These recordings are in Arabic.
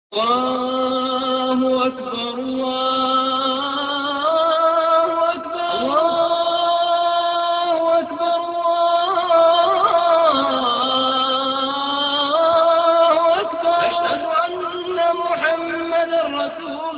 الله أكبر الله أكبر الله أكبر الله أكبر أشهد أن محمدا رسول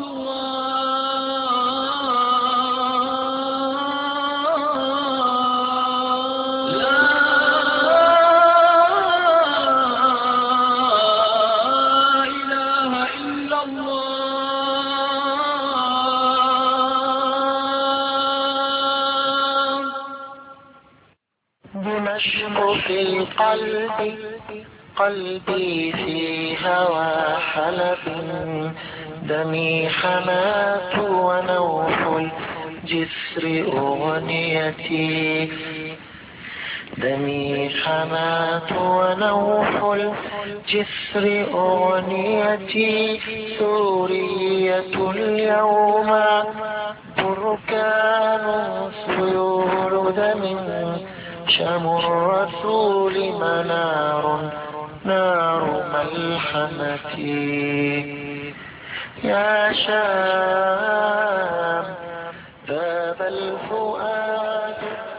دمشق في قلبي في هوى حلب، دمي حماة ونوح الجسر أغنيتي، دمي حماة ونوح الجسر أغنيتي، سورية اليوم بركان سيول دم، شم الرسول منار نار ملحمتي، يا شام ذاب الفؤاد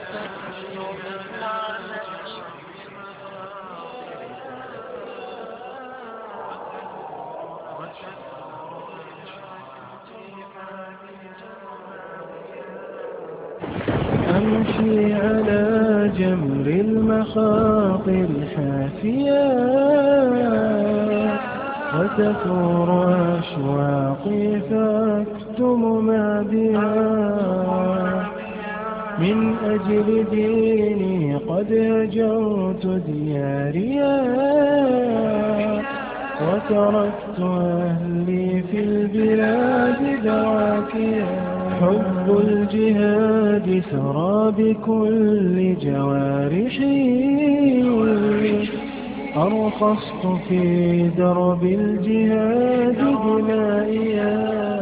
أمشي على جمر المخاطر حافيات، وتثور أشواقي فأكتم ماديات، من أجل ديني قد هجرت دياريا، وتركت أهلي في البلاد دواكيا، حب الجهاد سرى بكل جوارحي، أرخصت في درب الجهاد بنائيا.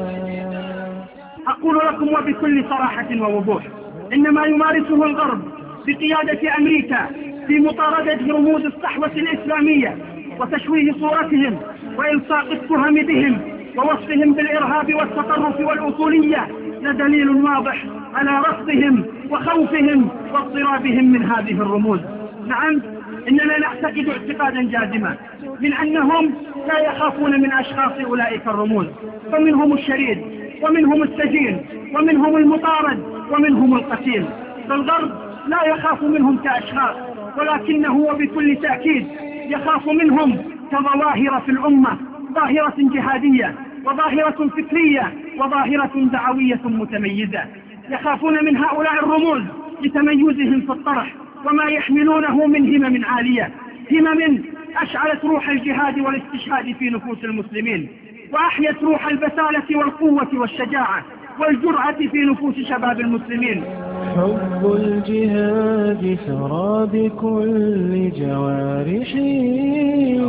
أقول لكم وبكل صراحة ووضوح، إنما يمارسه الغرب بقيادة أمريكا في مطاردة رموز الصحوة الإسلامية وتشويه صورتهم وإلصاق التهم بهم ووصفهم بالإرهاب والتطرف والأصولية لدليل واضح على رفضهم وخوفهم واضطرابهم من هذه الرموز. نعم، إننا نعتقد اعتقادا جازما من أنهم لا يخافون من أشخاص أولئك الرموز، فمنهم الشريد ومنهم السجين ومنهم المطارد ومنهم القتيل. فالغرب لا يخاف منهم كأشخاص، ولكنه وبكل تأكيد يخاف منهم كظواهر في الأمة، ظاهرة جهادية وظاهرة فكرية وظاهرة دعوية متميزة. يخافون من هؤلاء الرموز لتميزهم في الطرح وما يحملونه من همم عالية، همم أشعلت روح الجهاد والاستشهاد في نفوس المسلمين، وأحيت روح البسالة والقوة والشجاعة والجرأة في نفوس شباب المسلمين. حب الجهاد سرى بكل جوارحي،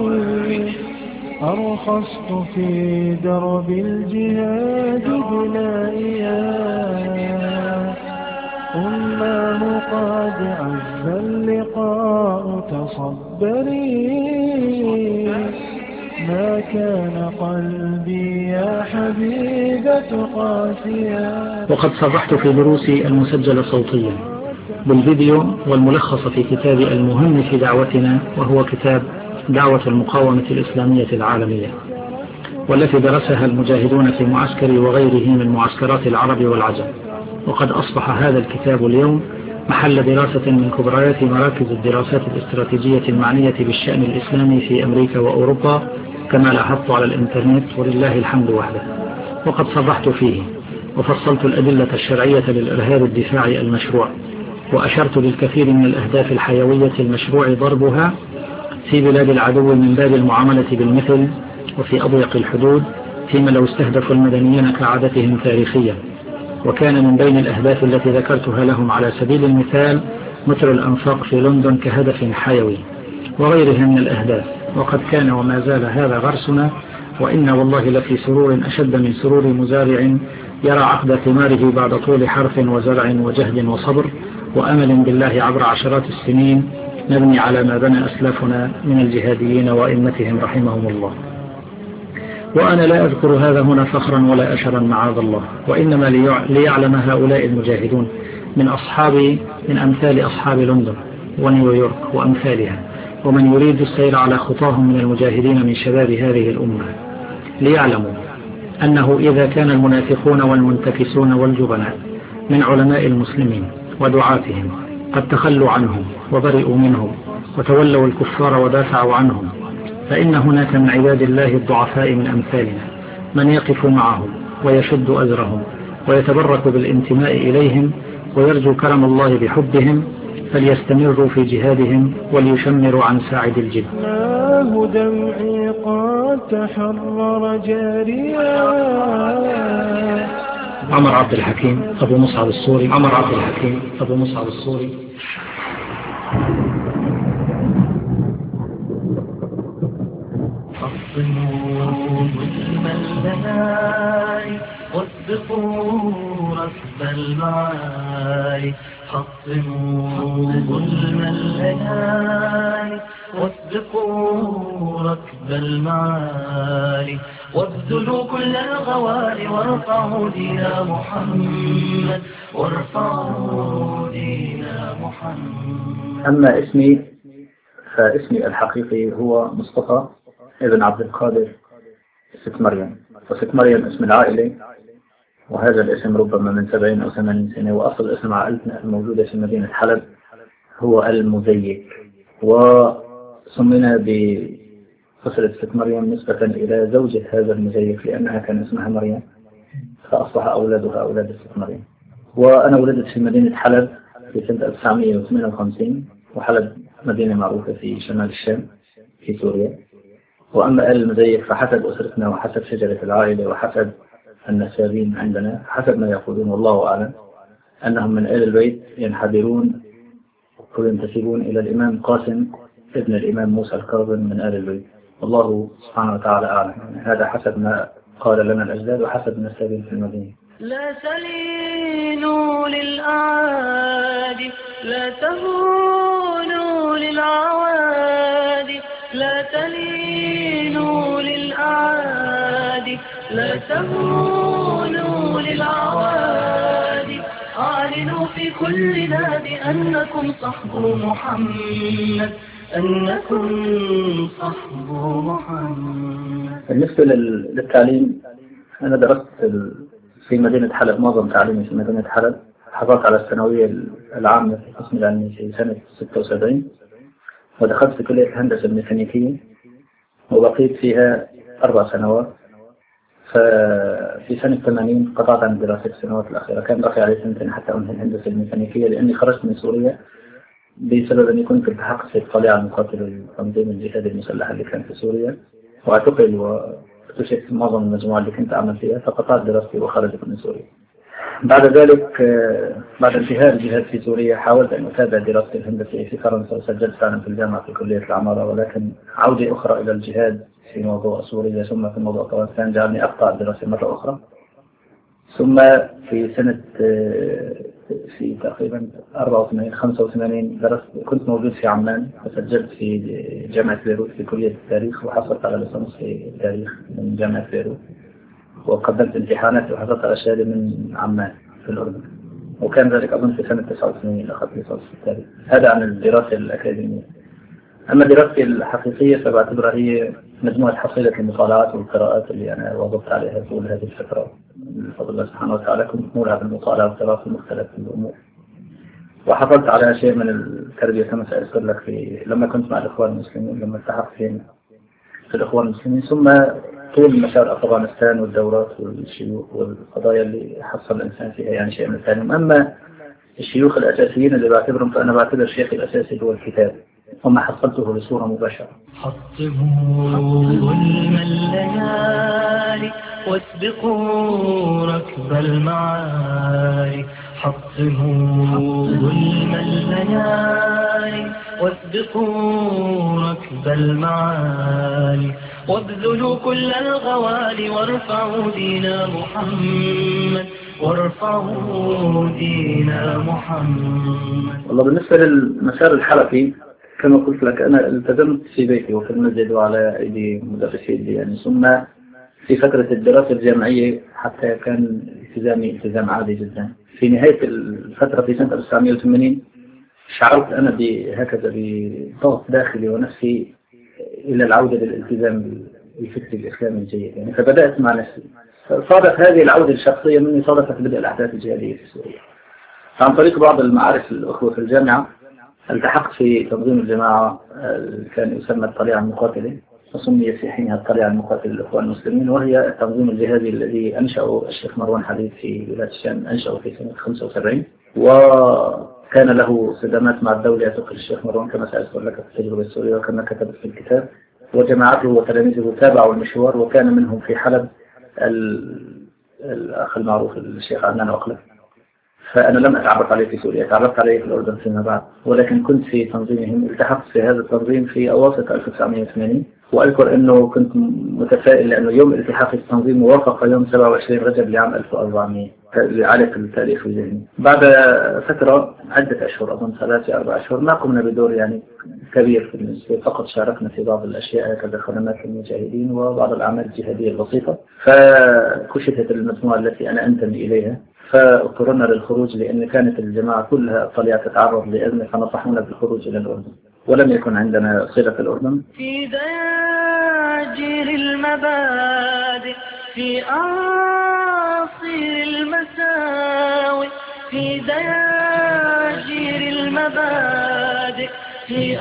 أرخصت في درب الجهاد بنائيا، أمام قد عز اللقاء تصبري، ما كان قلبي يا حبيبة قاسيا. وقد صرحت في دروسي المسجلة صوتيا بالفيديو والملخص في كتابي المهم في دعوتنا، وهو كتاب دعوة المقاومة الإسلامية العالمية، والتي درسها المجاهدون في معسكري وغيره من معسكرات العرب والعجم. وقد أصبح هذا الكتاب اليوم محل دراسة من كبريات مراكز الدراسات الاستراتيجية المعنية بالشأن الإسلامي في أمريكا وأوروبا، كما لاحظت على الإنترنت ولله الحمد وحده. وقد صرحت فيه وفصلت الأدلة الشرعية للإرهاب الدفاعي المشروع، وأشرت للكثير من الأهداف الحيوية المشروع ضربها في بلاد العدو من باب المعاملة بالمثل وفي أضيق الحدود، فيما لو استهدفوا المدنيين كعادتهم تاريخيا. وكان من بين الأهداف التي ذكرتها لهم على سبيل المثال متر الأنفاق في لندن كهدف حيوي وغيرها من الأهداف. وقد كان وما زال هذا غرسنا، وإن والله لفي سرور أشد من سرور مزارع يرى عقد ثماره بعد طول حرث وزرع وجهد وصبر وأمل بالله عبر عشرات السنين نبني على ما بنى أسلافنا من الجهاديين وأئمتهم رحمهم الله. وأنا لا أذكر هذا هنا فخرا ولا أشرا معاذ الله، وإنما ليعلم هؤلاء المجاهدون من أمثال أصحاب لندن ونيويورك وأمثالها، ومن يريد السير على خطاهم من المجاهدين من شباب هذه الأمة، ليعلموا أنه إذا كان المنافقون والمنتكسون والجبناء من علماء المسلمين ودعاتهم قد تخلوا عنهم وبرئوا منهم وتولوا الكفار ودافعوا عنهم، فإن هناك من عباد الله الضعفاء من أمثالنا من يقف معهم ويشد أزرهم ويتبرك بالانتماء إليهم ويرجو كرم الله بحبهم، فليستمروا في جهادهم وليشمروا عن ساعد الجد. الله دمعي قد تحرر جاريا. عمر عبد الحكيم أبو مصعب الصوري. حصنوا ظلم الليالي واصدقوا ركب المعالي. حصنوا ظلم الليالي واصدقوا ركب المعالي. وابذلوا كل الغوالي وارفعوا دين محمد. أما اسمي فاسمي الحقيقي هو مصطفى ابن عبد القادر ست مريم، وست مريم اسم العائلة، وهذا الاسم ربما من 70 أو 80 سنة، وأصل اسم عائلتنا الموجودة في مدينة حلب هو المزيك، وسمينا بفصلة ست مريم نسبة إلى زوجة هذا المزيك لأنها كان اسمها مريم، فأصبح أولادها أولاد الست مريم. وأنا ولدت في مدينة حلب في سنة 1958، وحلب مدينة معروفة في شمال الشام في سوريا. وأما آل المزيك فحسب أسرتنا وحسب شجرة العائلة وحسب النسابين عندنا حسب ما يقولون والله أعلم أنهم من آل البيت ينحدرون وينتسبون إلى الإمام قاسم ابن الإمام موسى الكاظم من آل البيت، والله سبحانه وتعالى أعلم. هذا حسب ما قال لنا الأجداد وحسب النسابين في المدينة. لا تلينوا للأعادي، لا تهونوا للعوادي، لا تلينوا للأعادي، لا تهونوا للعوادي. أعلنوا في كل نادي أنكم صحب محمد، أنكم صحب محمد. بالنسبة للتعليم أنا درست في مدينة حلب، معظم تعليمي في مدينة حلب. حصلت على الثانوية العامة في القسم العلمي في سنة 76، ودخلت في كلية الهندسة الميكانيكية وبقيت فيها 4 سنوات. ففي سنة 80 قطعت عن الدراسة السنوات الأخيرة، كان بقي علي 2 سنين حتى أنهي الهندسة الميكانيكية، لأني خرجت من سوريا بسبب أني كنت التحقت في الطليعة المقاتل التنظيم الجهادي المسلح اللي كان في سوريا، واعتقل واكتشفت معظم المجموعة اللي كنت أعمل فيها، فقطعت دراستي وخرجت من سوريا. بعد ذلك بعد انتهاء الجهاد في سوريا حاولت أن أتابع دراستي الهندسية في فرنسا، وسجلت فعلا في الجامعة في كلية العمارة، ولكن عودة أخرى إلى الجهاد في موضوع سوريا ثم في موضوع فرنسا جعلني أقطع الدراسة مرة أخرى. ثم في سنة في تقريبا 85 درست، كنت موجود في عمان وسجلت في جامعة بيروت في كلية التاريخ، وحصلت على ليسانس في التاريخ من جامعة بيروت، وقدمت امتحانات وحصلت على شهادة من عمان في الأردن، وكان ذلك أظن في سنة 89 أخذت ليسانس في التاريخ. هذا عن الدراسة الأكاديمية. أما دراستي الحقيقية فبعتبرها هي مجموعة حصيلة المطالعات والقراءات اللي أنا واظبت عليها طول هذه الفترة بفضل الله سبحانه وتعالى. كنت مولع بالمطالعة والقراءة في مختلف الأمور، وحصلت على شيء من التربية كما سأذكر لك لما كنت مع الإخوان المسلمين، لما التحقت في الإخوان المسلمين، ثم طول مشار أفغانستان والدورات والشيوخ والقضايا اللي حصل الإنسان فيها يعني شيء من التعليم. أما الشيوخ الأساسيين اللي بعتبرهم فأنا بعتبر الشيخ الأساسي هو الكتاب، وما حصلته بصورة مباشرة. حطموا ظلم الليالي واسبقوا ركب المعالي. حطموا ظلم الليالي واسبقوا ركب المعالي. وابذلوا كل الغوالي وارفعوا دين محمد، وارفعوا دين محمد. والله بالنسبة للمسار الحركي كما قلت لك أنا التزمت في بيتي وفي المسجد وعلى أيدي مدرسي يعني، ثم في فترة الدراسة الجامعية حتى كان التزامي التزام عادي جدا. في نهاية الفترة في سنة 1980 شعرت أنا هكذا بضغط داخلي ونفسي إلى العودة للالتزام الفكري الإسلامي الجيد يعني. فبدأت مع نفسي، صادف هذه العودة الشخصية مني صادفت بدء الأحداث الجهادية في سوريا. عن طريق بعض المعارف الأخوة في الجامعة التحقت في تنظيم الجماعة كان يسمى الطليعة المقاتلة، وسمي في حينها الطليعة المقاتلة للإخوان المسلمين، وهي التنظيم الجهادي الذي أنشأه الشيخ مروان حديد في بلاد الشام، أنشأه في سنة 75، وكان له صدامات مع الدولة يعتقل الشيخ مروان كما سأذكر لك في التجربة السورية وكما كتبت في الكتاب. وجماعته وتلاميذه تابعوا المشوار، وكان منهم في حلب الأخ المعروف الشيخ عدنان عقلة. فأنا لم أتعرف عليه في سوريا، تعرفت عليه في الأردن فيما بعد، ولكن كنت في تنظيمهم، التحقت في هذا التنظيم في أواسط 1980. وأذكر أنه كنت متفائل لأنه يوم التحاقي في التنظيم وافق يوم 27 رجب لعام 1400 لعالق التاريخ الذهني. بعد فترة عدة أشهر أظن 3-4 أشهر ما قمنا بدور يعني كبير في المسجد، فقط شاركنا في بعض الأشياء كذا خدمات المجاهدين وبعض الأعمال الجهادية البسيطة. فكشفت المجموعة التي أنا أنتمي إليها، فاضطررنا للخروج لأن كانت الجماعة كلها طليعة تتعرض لأزمة، فنصحونا بالخروج إلى الأردن ولم يكن عندنا صلة في الأردن. في دياجر المبادئ، في أعاصير المساوئ، في دياجر المبادئ، في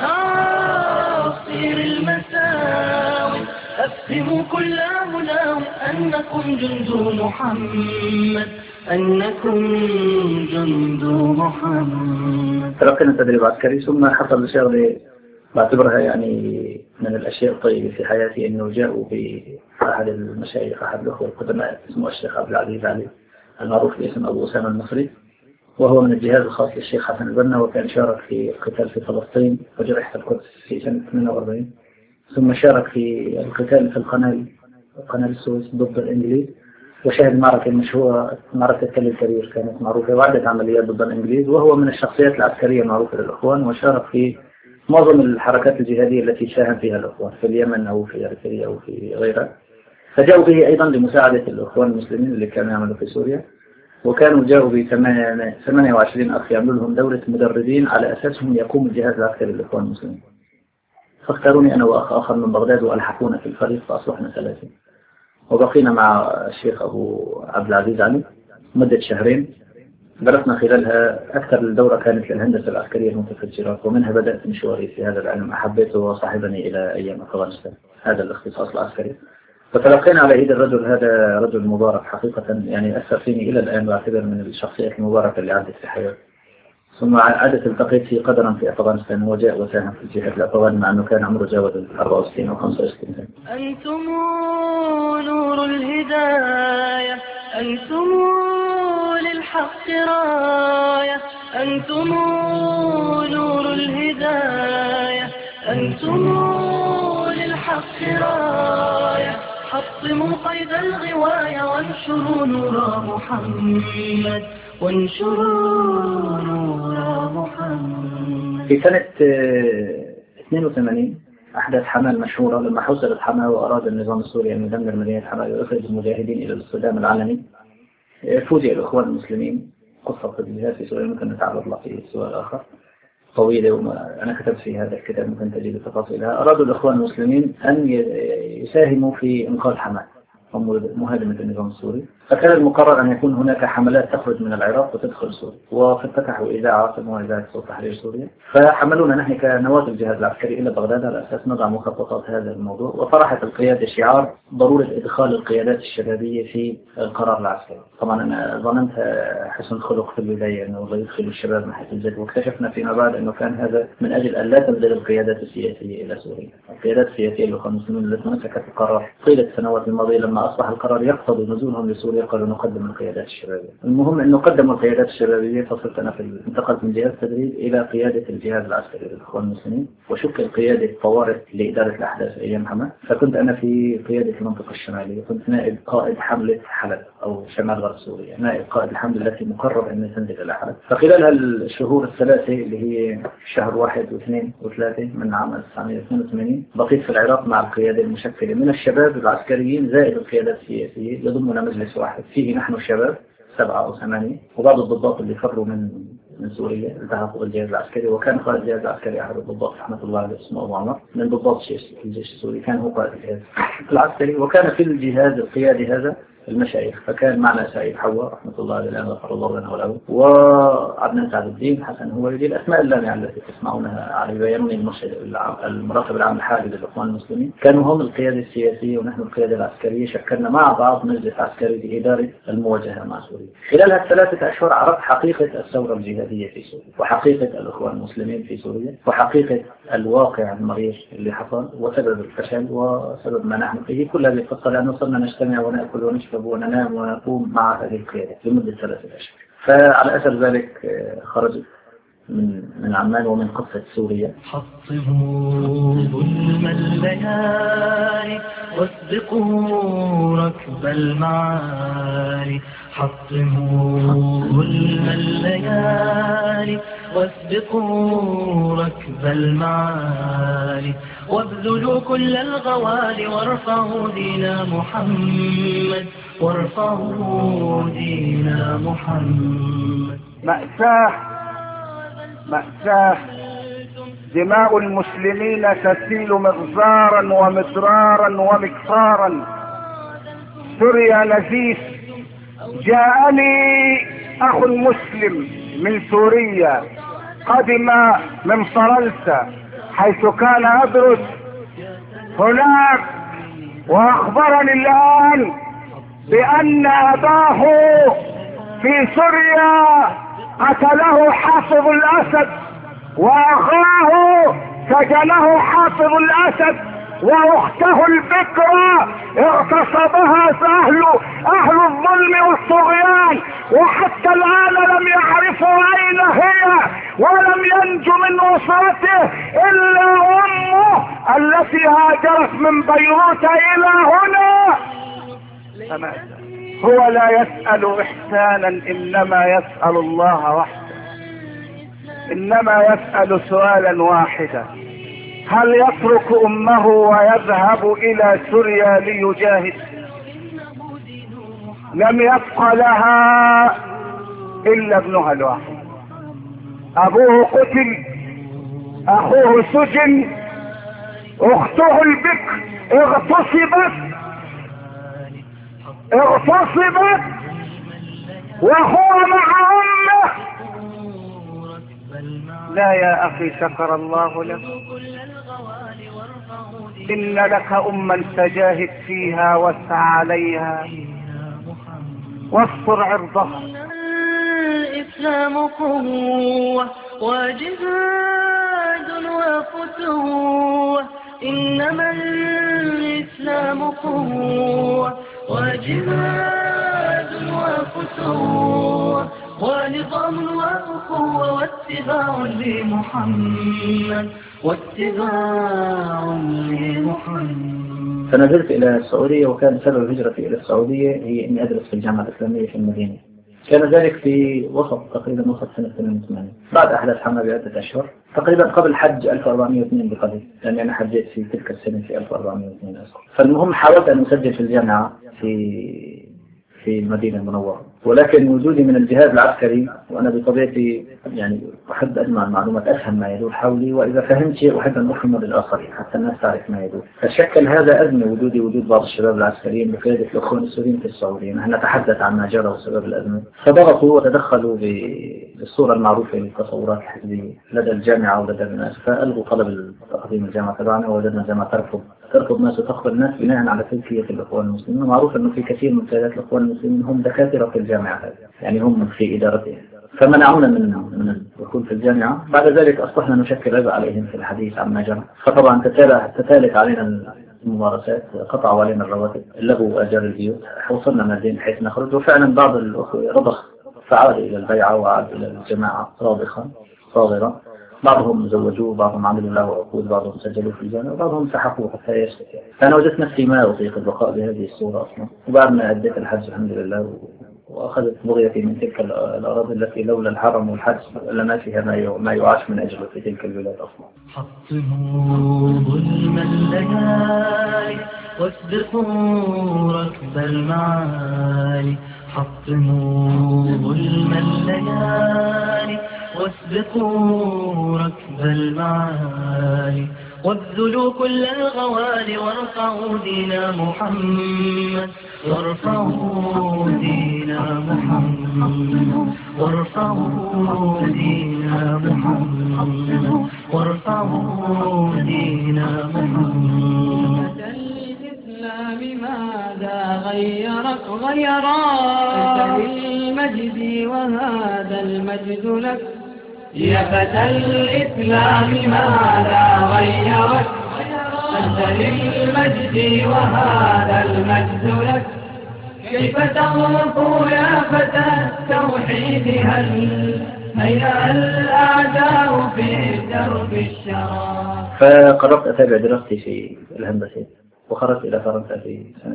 أعاصير المساوئ، أفهموا كل مناوئ أنكم جند محمد، أنكم جند محمد. تلقينا التدريب عسكري، ثم حصل شغلة بعتبرها يعني من الأشياء الطيبة في حياتي، إنه جاءوا بأحد المشايخ أحد الأخوة القدماء اسمه الشيخ عبد العزيز علي المعروف باسم أبو أسامة المصري، وهو من الجهاز الخاص للشيخ حسن البنا، وكان شارك في القتال في فلسطين وجرح في القدس في سنة 48، ثم شارك في القتال في قناة السويس ضد الإنجليز، وشهد معركة مشهورة معركة تل الكبير كانت معروفة، وعدة عمليات ضد الإنجليز، وهو من الشخصيات العسكرية المعروفة للإخوان، وشارك في معظم الحركات الجهادية التي ساهم فيها الإخوان في اليمن أو في أريتريا أو في غيرها. فجاءوا به أيضا لمساعدة الإخوان المسلمين اللي كانوا يعملوا في سوريا، وكانوا جاءوا ب 28 أخ يعملوا لهم دورة مدربين على أساسهم يقوم الجهاز العسكري للإخوان المسلمين. فاختاروني أنا وأخ آخر من بغداد وألحقونا في الفريق، فأصبحنا 3، وبقينا مع الشيخ أبو عبد العزيز علي مدة 2 شهر. درسنا خلالها أكثر الدورة كانت للهندسة العسكرية المتفجرات، ومنها بدأت مشواري في هذا العلم، أحبيته وصاحبني إلى أيام أفغانستان، هذا الاختصاص العسكري. فتلقينا على إيد الرجل، هذا رجل مبارك حقيقة، يعني أثر فيني إلى الآن، واعتبر من الشخصيات المباركة اللي عدت في حياتي. ثم عادت التقيت في قدرا في أفغانستان، وجاء وساهم في الجهاد الأفغاني مع أنه كان عمره جاوز 64 أو 65 سنة. أنتم نور الهداية، أنتم للحق راية، أنتم نور الهداية، أنتم للحق راية، حطموا قيد الغواية وانشروا نور محمد، وانشروا نور محمد. في سنة 82 أحدث حماة مشهورة، لما حصلت حماة وأراد النظام السوري أن يدمر مدينة حماة ويخرج المجاهدين إلى الاستخدام العلني، فوجئ الإخوان المسلمين. قصة الجهاد في سوريا ممكن نتعرض لها في سؤال آخر طويلة، وأنا كتبت في هذا الكتاب ممكن تجد تفاصيلها. أرادوا الإخوان المسلمين أن يساهموا في إنقاذ حماة مهاجمة النظام السوري، فكان المقرر أن يكون هناك حملات تخرج من العراق وتدخل سوريا، وفتحوا إذاعة سموها إذاعة صوت تحرير سوريا، فحملونا نحن كنواة الجهاز العسكري إلى بغداد على أساس نضع مخططات هذا الموضوع. وطرحت القيادة شعار ضرورة إدخال القيادات الشبابية في القرار العسكري. طبعا أنا ظننت حسن خلق في البداية أنه الله يدخل الشباب ناحية الجد، واكتشفنا فيما بعد أنه كان هذا من أجل أن لا تنزل القيادات السياسية إلى سوريا. القيادات السياسية للإخوان المسلمين التي مسكت القرار طيلة السنوات الماضية، لما أصبح القرار يقتضي نزولهم لسوريا قالوا نقدم القيادات الشبابية. المهم أنه قدموا القيادات الشبابية، فصرت أنا انتقلت من جهاز التدريب إلى قيادة الجهاز العسكري للإخوان المسلمين، وشكل قيادة طوارئ لإدارة الأحداث أيام حماة. فكنت أنا في قيادة المنطقة الشمالية، كنت نائب قائد حملة حلب أو شمال غرب سوريا، نائب قائد الحملة التي مقرر أن تنزل إلى حلب. فخلال هالشهور الثلاثة اللي هي شهر 1 و2 و3 من عام 1982 بقيت في العراق مع القيادة المشكلة من الشباب العسكريين زائد القيادات السياسية يضمنا مجلس واحد فيه نحن الشباب 7 أو 8 وبعض الضباط اللي فروا من سوريا التحقوا بالجهاز العسكري، وكان قائد الجهاز العسكري أحد الضباط رحمة الله عليه اسمه أبو عمر من ضباط الجيش السوري، كان هو قائد الجهاز العسكري، وكان في الجهاز القيادي هذا المشايخ، فكان معنا سعيد حواء رحمة الله عليه الآن غفر الله لنا وله، وعدنان سعد الدين حسن هويدي، الأسماء اللامعة التي تسمعونها على بيانوني المراقب العام الحالي للإخوان المسلمين، كانوا هم القيادة السياسية ونحن القيادة العسكرية، شكلنا مع بعض مجلس عسكري لإدارة المواجهة مع سوريا. خلال هالثلاثة أشهر عرفت حقيقة الثورة الجهادية في سوريا، وحقيقة الإخوان المسلمين في سوريا، وحقيقة الواقع المرير اللي حصل، وسبب الفشل وسبب ما نحن فيه. كل هذه القصة لأنه صرنا نجتمع ونأكل ونشرب وننام ونقوم مع هذه القيادة لمدة 3 أشهر. فعلى أثر ذلك خرجت من عمان ومن قصة سوريا. حطموا ظلم الليالي واسبقوا ركب المعالي، حطموا ظلم الليالي واسبقوا ركب المعالي، وابذلوا كل الغوالي وارفعوا دين محمد، وارفعوا دين محمد. مأساة دماء المسلمين تسيل مغزارا ومدرارا ومكفارا. سوريا نزيف. جاءني أخ مسلم من سوريا قدم من فرنسا حيث كان أدرس هناك، وأخبرني الآن بأن أباه في سوريا قتله حافظ الأسد، وأخاه سجنه حافظ الأسد، وأخته البكرة اغتصبها أهل الظلم والطغيان، وحتى الآن لم يعرفوا أين هي، ولم ينجو من أسرته إلا أمه التي هاجرت من بيروت إلى هنا. هو لا يسأل إحسانا إنما يسأل الله وحده، إنما يسأل سؤالا واحدا: هل يترك أمه ويذهب إلى سوريا ليجاهد؟ لم يبق لها إلا ابنها الواحد، أبوه قتل، أخوه سجن، أخته البكر اغتصبت وهو مع أمه. لا يا أخي، شكر الله لك، إن لك أما تجاهد فيها واسعى عليها واستر عرضها. الإسلام قوة وجهاد وفتوة، إنما الإسلام قوة وجهاد وفتوة، ونظام وأخوة واتباع لمحمد، واتباع لمحمد. فنزلت إلى السعودية، وكان سبب هجرتي إلى السعودية هي إني أدرس في الجامعة الإسلامية في المدينة. كان ذلك في تقريبا وسط سنة 88 بعد أحداث حما ب6 أشهر، تقريبا قبل حج 1402 بقليل، لأني أنا حجيت في تلك السنة في 1402 أذكر. فالمهم حاولت أن أسجل في الجامعة في المدينة المنورة، ولكن وجودي من الجهاز العسكري، وأنا بطبيعتي يعني أحب أجمع المعلومات، أفهم ما يدور حولي، وإذا فهمت شيء أحب أن أفهمه للآخرين حتى الناس تعرف ما يدور. فشكل هذا أزمة وجود بعض الشباب العسكريين بقيادة الأخوان السوريين في السعودية. نحن نتحدث عن ما جرى وسبب الأزمة، فضغطوا وتدخلوا بالصورة المعروفة للتصورات الحزبية لدى الجامعة ولدى الناس، فألغوا طلب تقديم الجامعة تبعنا، ووجدنا الجامعة ترفض ناس وتخبر الناس بناء على تزكية الإخوان المسلمين. معروف أنه في كثير من قيادات الإخوان المسلمين هم دكاترة في الجامعة هذه، يعني هم في إدارتها، فمنعونا من الدخول في الجامعة. بعد ذلك أصبحنا نشكل عبء عليهم في الحديث عن ما جرى، فطبعا تتالت علينا الممارسات، قطعوا علينا الرواتب، لغوا آجار البيوت، وصلنا مادين بحيث نخرج. وفعلا بعض الأخوة رضخ فعاد إلى البيعة وعاد إلى الجماعة صاغرة. بعضهم زوجوه، بعضهم عملوا له عقود، بعضهم سجلوا في الجامعة، وبعضهم سحقوه حتى يشتكي. فأنا وجدت نفسي ما أطيق البقاء بهذه الصورة أصلا. وبعد ما أديت الحج الحمد لله وأخذت بغيتي من تلك الأراضي التي لولا الحرم والحج لما فيها ما يعاش من أجله في تلك البلاد أصلا. حطموا ظلم الليالي واسبقوا ركب المعالي. حطموا ظلم الليالي واسبقوا ركب المعالي. وابذلوا كل الغوالي وارفعوا دين محمد. وارفعوا دين محمد. وارفعوا دين محمد. وارفعوا دين محمد. الإسلام ماذا غيرك غيرا للمجد وهذا المجد لك. يا فتى الإسلام ماذا غيرك أنت للمجد وهذا المجد لك. كيف تغرق يا فتى التوحيد هيا الأعداء في درب الشراب. فقررت أتابع دراستي في الهندسة وخرجت إلى فرنسا في سنة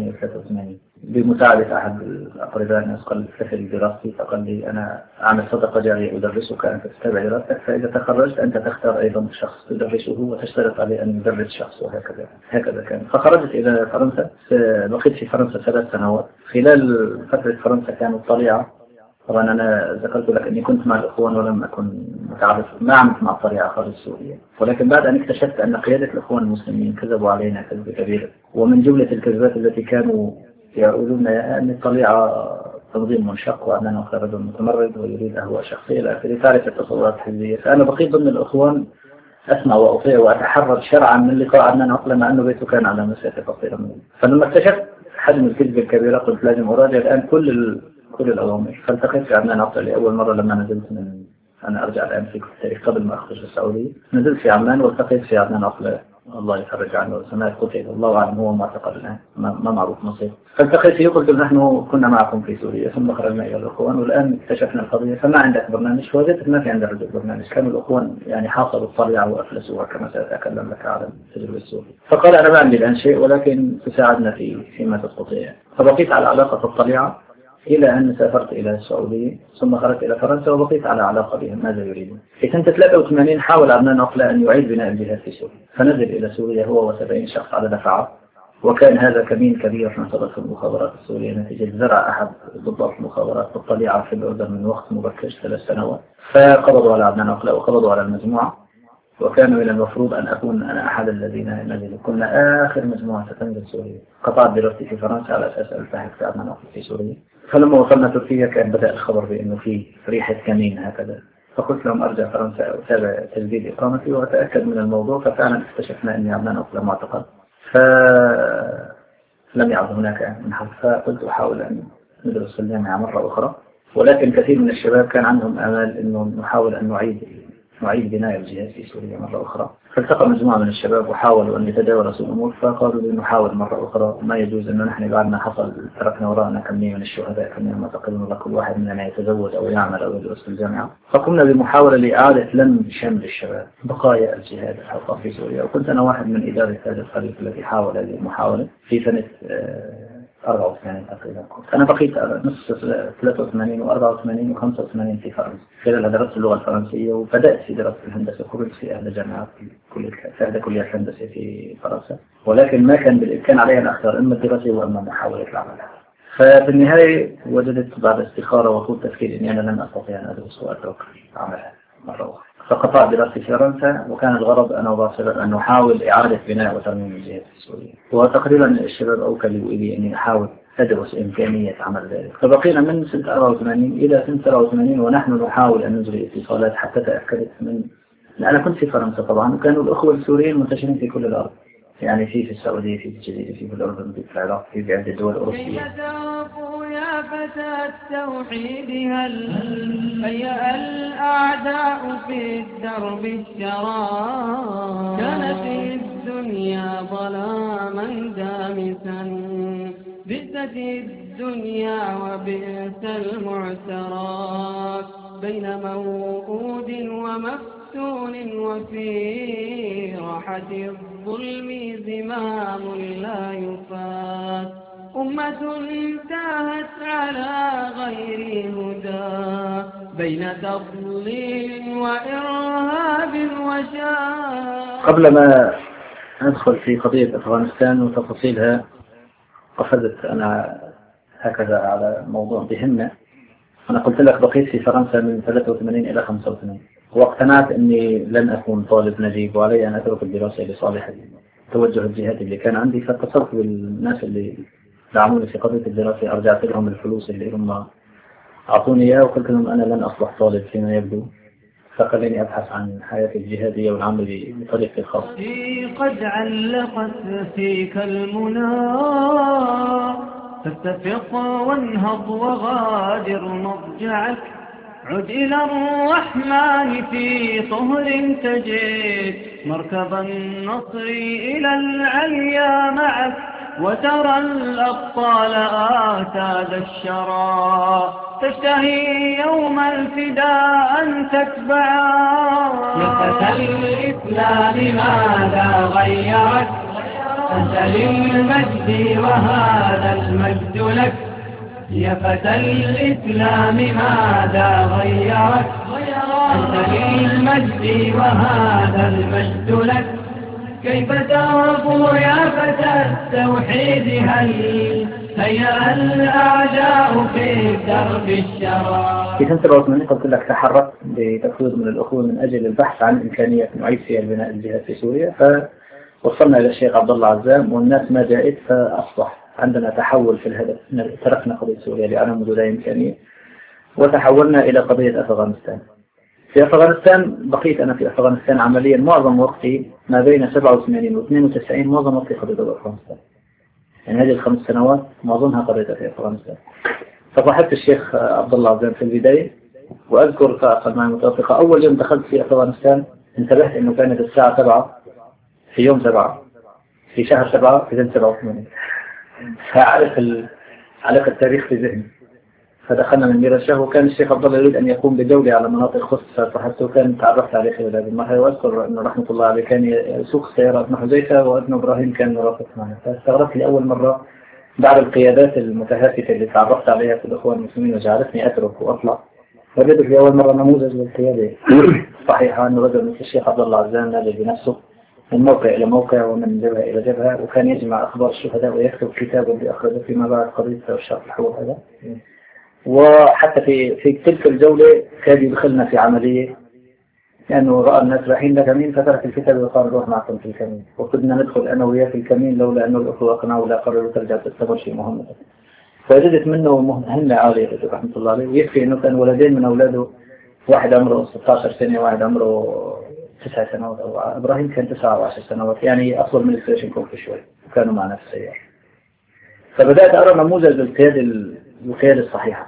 1983 بمساعدة أحد الأقرباء الناس قال لي دراستي، فقال لي أنا أعمل صدقة جارية أدرسك أنت تتابع دراستك، فإذا تخرجت أنت تختار أيضا شخص تدرسه وتشترط عليه أن يدرس شخص، وهكذا كان. فخرجت إلى فرنسا، بقيت في فرنسا 3 سنوات. خلال فترة فرنسا كانت طليعة. طبعا أنا ذكرت لك أني كنت مع الإخوان ولم أكن متعرف، ما عملت مع الطليعة خارج سوريا، ولكن بعد أن اكتشفت أن قيادة الإخوان المسلمين كذبوا علينا كذب كبير. ومن جملة الكذبات التي كانوا يقولون أن الطليعة تنظيم منشق وأننا رجل متمرد ويريد أهواء شخصية إلى آخره، تعرف التصورات الحزبية. فأنا بقيت ضمن الإخوان أسمع وأطيع وأتحرر شرعا من لقاء عدنان عقلة مع أنه بيته كان على مسافة قصيرة منه. فلما اكتشفت حجم الكذب الكبيرة قلت لازم أراجع الآن كل الأوامر. فالتقيت في عدنان عقلة لأول مرة لما نزلت أنا أرجع الآن في التاريخ قبل ما أخرج السعودية. نزلت في عمان والتقيت في عدنان عقلة، الله يفرج عنه وسمعت قتل، الله أعلم هو معتقل الآن، ما معروف مصير. فالتقيت فيه وقلت نحن كنا معكم في سوريا ثم خرجنا إلى الأخوان والآن اكتشفنا القضية، فما عندك برنامج؟ فوجدت ما في عند الرجل برنامج. كانوا الأخوان يعني حاصروا الطليعة وأفلسوها كما سأتكلم لك على التجربة السورية. فقال أنا ما عندي الآن شيء ولكن تساعدنا فيما تستطيع. فبقيت على علاقة الطليعة إلى أن سافرت إلى السعودية ثم خرجت إلى فرنسا وبقيت على علاقة بهم ماذا يريدون. في سنة 83 حاول عدنان عقلة أن يعيد بناء الجهاد في سوريا، فنزل إلى سوريا هو و70 شخص على دفعات، وكان هذا كمين كبير نصبته المخابرات السورية نتيجة زرع أحد ضباط المخابرات بالطليعة في الأردن من وقت مبكر 3 سنوات. فقبضوا على عدنان عقلة وقبضوا على المجموعة، وكانوا من المفروض أن أكون أنا أحد الذين نزلوا. كنا آخر مجموعة ستنزل سوريا. قطعت دراستي في فرنسا على أساس التحق في عدنان عقلة في سوريا. فلما وصلنا تركيا كان بدأ الخبر بأنه في ريحة كمين هكذا، فقلت لهم أرجع فرنسا وأتابع تجديد إقامتي وأتأكد من الموضوع. ففعلا اكتشفنا أني عدنان عقلة معتقل، فلم يعد هناك منحل. فقلت أحاول أن ندرس في الجامعة مرة أخرى، ولكن كثير من الشباب كان عندهم آمال أنه نحاول أن نعيد بناء الجهاد في سوريا مرة أخرى. فالتقى مجموعة من الشباب وحاولوا أن يتداولوا الأمور، فقالوا لي نحاول مرة أخرى، ما يجوز أنه نحن بعد ما حصل تركنا وراءنا كمية من الشهداء، كمية معتقلين، وكل واحد مننا يتزوج أو يعمل أو يدرس في الجامعة. فقمنا بمحاولة لإعادة لم شمل الشباب بقايا الجهاد الحقيقي في سوريا، وكنت أنا واحد من إدارة هذا الفريق الذي حاول هذه المحاولة في سنة 84 تقريبا. أنا بقيت نص 83 و84 و85 في فرنسا. خلال درست اللغة الفرنسية وبدأت في دراسة الهندسة، خرجت في إحدى جامعات في إحدى كليات الهندسة في فرنسا، ولكن ما كان بالإمكان علي أن أختار إما الدراسة وإما محاولة العمل. ففي النهاية وجدت بعد استخارة وطول تفكير إني أنا لن أستطيع أن أدرس وأترك عملها مرة أخرى. فقطعت دراستي في فرنسا، وكان الغرض أنا وباصر أن نحاول إعادة بناء وترميم الجهاد في سوريا. وتقريبا الشباب أوكلوا إلي أني أحاول أدرس إمكانية عمل ذلك. فبقينا من سنة 84 إلى سنة 87 ونحن نحاول أن نجري اتصالات حتى تأكدت من أنا كنت في فرنسا طبعا، وكانوا الأخوة السوريين منتشرين في كل الأرض، يعني في السعودية، في الجزيرة، في الأردن، في العراق، في عدة دول أوروبية. يا فتى التوحيد هيا الأعداء في الدرب الشراب. كانت الدنيا ظلاما دامسا، بئست الدنيا وبئس المعتراك. بين موؤود ومفتون وفي راحة الظلم زمام لا يفات. أمة تاهت على غير هدى بين تضليل وإرهاب وشاق. قبل ما ندخل في قضية أفغانستان وتفاصيلها، قفزت أنا هكذا على موضوع بهمة. أنا قلت لك بقيت في فرنسا من 83 إلى 85، واقتنعت أني لن أكون طالب نجيب وعلي أن أترك الدراسة لصالح التوجه الجهادي اللي كان عندي. فاتصلت بالناس اللي دعموني في قضية الدراسة، أرجعت لهم الفلوس اللي هم أعطوني إياه وقلت لهم أنا لن أصبح طالب فيما يبدو، فخليني أبحث عن حياتي الجهادية والعمل بطريقتي الخاصة. قد علقت فيك المنى فاتفق وانهض وغادر مضجعك، عد إلى الرحمن في طهر تجد مركب النصر إلى العليا معك، وترى الأبطال آتاد الشرى تشتهي يوم الفداء أن تتبعا. يا فتى الإسلام ماذا غيرك؟ أنت للمجد وهذا المجد لك. يا فتى الإسلام ماذا غيرك؟ أنت للمجد وهذا المجد لك. كيف ترفو يا فتى التوحيد؟ هل هيأ الأعداء في درب الشرى؟ في سنة 87 قلت لك تحركت بتفويض من الأخوة من أجل البحث عن إمكانية نعيد فيها البناء الجهاد في سوريا، فوصلنا إلى الشيخ عبد الله عزام والناس ما جاءت، فأصبح عندنا تحول في الهدف. تركنا قضية سوريا لأنها وجود إمكانية وتحولنا إلى قضية أفغانستان. في أفغانستان بقيت أنا في أفغانستان عمليا معظم وقتي ما بين 87 و 92، معظم وقتي قضية أفغانستان. يعني هذه ال5 سنوات معظمها قضيتها في أفغانستان. فصاحبت الشيخ عبد الله عزام في البداية، وأذكر فأقل معي متوافقة أول يوم دخلت في أفغانستان انتبهت إنه كانت الساعة 7 في يوم 7 في شهر 7 في سنة 87. فعلق التاريخ في ذهني. فدخلنا من مير الشهر، وكان الشيخ عبد الله يريد أن يقوم بدولة على مناطق خاصة، فصاحبته كان تعرفت عليه خلال هذه المرحلة. وأذكر أنه رحمة الله عليه كان يسوق السيارات مع حذيفة، وابن إبراهيم كان مرافق معنا. فاستغربت لأول مرة بعد القيادات المتهافته اللي تعرفت عليها في الأخوان المسلمين وجعلتني أترك وأطلع، وجدت في أول مرة نموذج للقيادة صحيحة، أنه رجل مثل الشيخ عبد الله عزام نادي بنفسه من موقع إلى موقع ومن جبهة إلى جبهة، وكان يجمع أخبار الشهداء ويكتب كتابا بأخرجه فيما بعد قضية الشرق الحول هذا. وحتى في تلك الجولة كان يدخلنا في عملية لأنه رأى الناس رايحين لكمين، فترك الكتاب وقال روح معكم في الكمين، وكنا ندخل أنا وياه في الكمين لولا أنه الأخوة أقنعوا ولا قرروا ترجع تستمر شيء مهم. فوجدت منه مهمة عالية رحمة الله عليه. ويكفي أنه كان ولدين من أولاده، واحد عمره 16 سنة وواحد عمره 9 سنوات، أو إبراهيم كان 9 أو 10 سنوات، يعني أطول من السيشن كوفي شوي، وكانوا معنا في السيارة. فبدأت أرى نموذج القيادة الصحيحة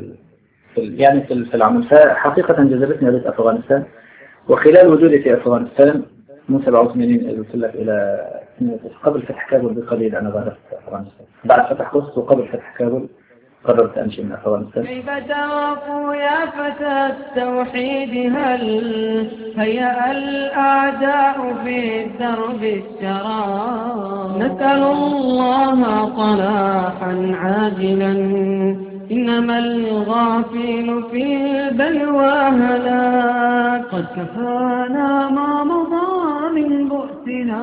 في العمل. فحقيقة جذبتني قضية أفغانستان، وخلال وجودي في أفغانستان من 87 قلت لك إلى قبل فتح كابول بقليل أنا غادرت أفغانستان. بعد فتح قدس وقبل فتح كابول قررت أمشي من أفغانستان. كيف ترفو يا فتى التوحيد؟ هل هيأ الأعداء في درب الشرى؟ نسأل الله صلاحا عاجلا، إنما الغافل في البلوى هلاك. قد كفانا ما مضى من بؤسنا،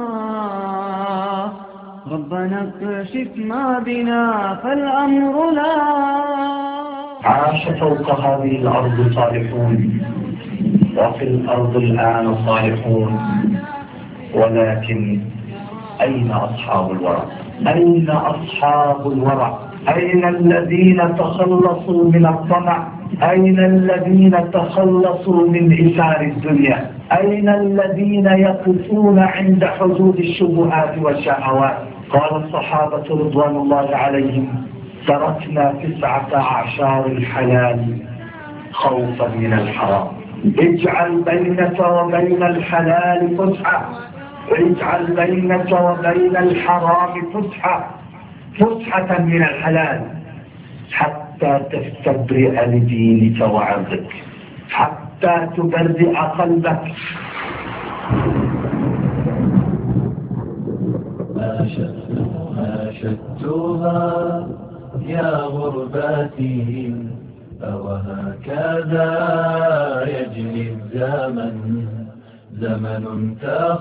ربنا اكشف ما بنا فالأمر لا. عاش فوق هذه الأرض صالحون، وفي الأرض الآن صالحون، ولكن أين أصحاب الورع؟ أين أصحاب الورع؟ أين الذين تخلصوا من الطمع؟ أين الذين تخلصوا من إثار الدنيا؟ أين الذين يقفون عند حدود الشبهات والشهوات؟ قال الصحابة رضوان الله عليهم: تركنا 19 الحلال خوفا من الحرام. اجعل بينك وبين الحلال فتحة، اجعل بينك وبين الحرام فتحة من الحلال، حتى تستبرئ لدينك وعرضك، حتى تبرئ قلبك. ما ناشدتها يا غرباتي أوهكذا يجري الزمن زمن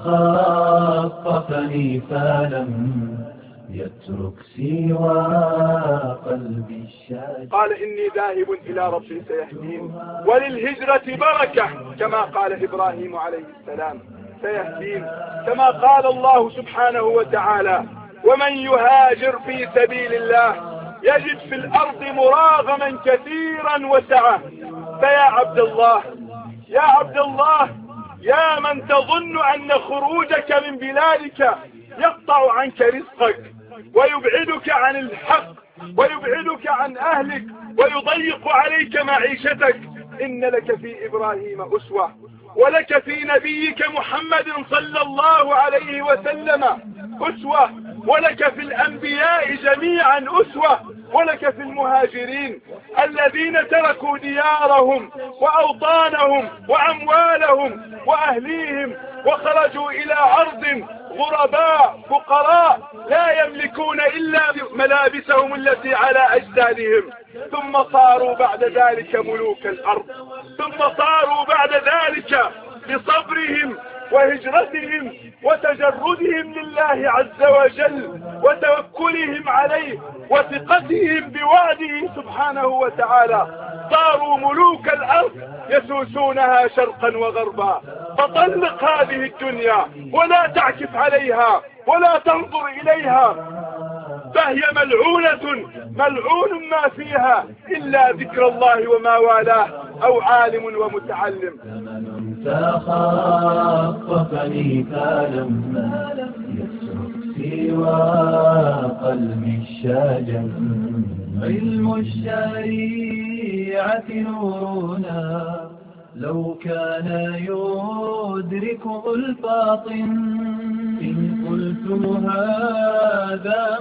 تخطفني فلم يترك سوى قلبي الشاج. قال إني ذاهب إلى ربي سيهدين، وللهجرة بركة كما قال إبراهيم عليه السلام سيهدين، كما قال الله سبحانه وتعالى ومن يهاجر في سبيل الله يجد في الأرض مراغما كثيرا وسعة. فيا عبد الله، يا عبد الله، يا من تظن أن خروجك من بلادك يقطع عنك رزقك ويبعدك عن الحق ويبعدك عن أهلك ويضيق عليك معيشتك، إن لك في إبراهيم أسوة، ولك في نبيك محمد صلى الله عليه وسلم أسوة، ولك في الأنبياء جميعا أسوة، ولك في المهاجرين الذين تركوا ديارهم وأوطانهم وأموالهم وأهليهم وخرجوا إلى أرض غرباء فقراء لا يملكون إلا ملابسهم التي على أجسادهم، ثم صاروا بعد ذلك ملوك الأرض، ثم صاروا بعد ذلك بصبرهم وهجرتهم وتجردهم لله عز وجل وتوكلهم عليه وثقتهم بوعده سبحانه وتعالى، صاروا ملوك الأرض يسوسونها شرقا وغربا. فطلق هذه الدنيا ولا تعكف عليها ولا تنظر إليها، فهي ملعونة ملعون ما فيها إلا ذكر الله وما والاه أو عالم ومتعلم. تخطفني فلم يسرق سوى قلبي الشاجر. علم الشريعة نورنا لو كان يدركه الفاطن. إن قلت هذا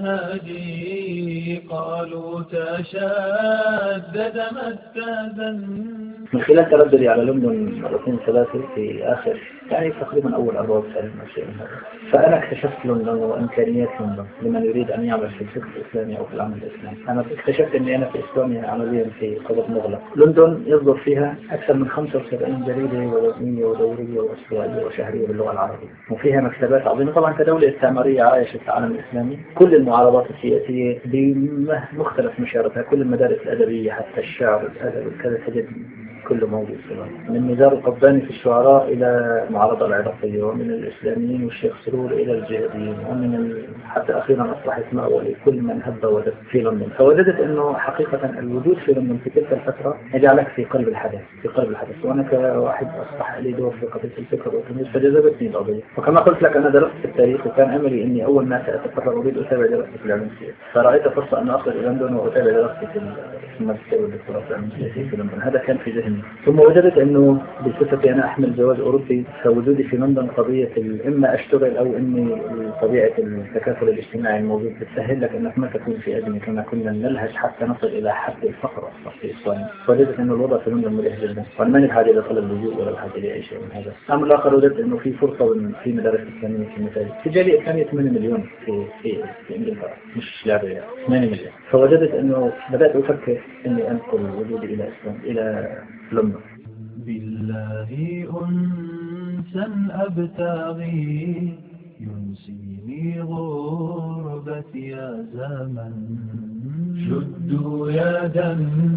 منهجي قالوا تشدد مستاذا. من خلال ترددي على لندن مرتين ثلاثة في آخر يعني تقريبا أول 24 سنة أو شيء من هذا، فأنا اكتشفت لندن وإمكانيات لندن لمن يريد أن يعمل في الفكر الإسلامي أو في العمل الإسلامي. أنا اكتشفت أني أنا في إسلاميا عمليا في قبض مغلق. لندن يصدر فيها أكثر من 75 جريدة ووطنية ودورية وأسبوعية وشهرية باللغة العربية، وفيها مكتبات عظيمة. طبعا كدولة استعمارية عايشة في العالم الإسلامي، كل المعارضات السياسية بمختلف مشاركها، كل المدارس الأدبية حتى الشعر الأدب وكذا تجد كله موجود سواء من نزار القباني في الشعراء إلى المعارضة العراقية، ومن الإسلاميين والشيخ سرور إلى الجهاديين، ومن حتى أخيرا أصبحت مأوى لكل من هب ودب في لندن. فوجدت أنه حقيقة الوجود في لندن في تلك الفترة يجعلك في قلب الحدث وأنا كواحد أصبح لي دور في قضية الفكر الوطني فجذبتني القضية. وكما قلت لك أنا درست في التاريخ، وكان أملي إني أول ما سأتقرر أريد أتابع دراستي في العلوم السياسية، فرأيت فرصة أن أصل إلى لندن وأتابع دراستي في الماجستير والدكتوراه في العلوم السياسية في لندن. هذا كان في ذهني. ثم وجدت أنه بصفتي أنا أحمل جواز أوروبي، فوجودي في لندن قضية إما أشتغل أو إني طبيعة التكافل الاجتماعي الموجود بتسهل لك أنك ما تكون في أزمة كما كنا نلهج حتى نصل إلى حد الفقر أصلا في إسبانيا. وجدت أنه الوضع في لندن مريح جدا، وأنا ماني بحاجة إلى طلب اللجوء ولا بحاجة لأي شيء من هذا. الأمر الآخر وجدت أنه في فرصة في مدارس إسلامية في مثال في جالية إسلامية 8 مليون في إنجلترا، مش لعبة يعني 8 مليون. فوجدت أنه بدأت أفكر إني أنقل وجودي إلى لندن. بالله أنسا أبتغي ينسيني غربتي يا زمن. شدوا يدا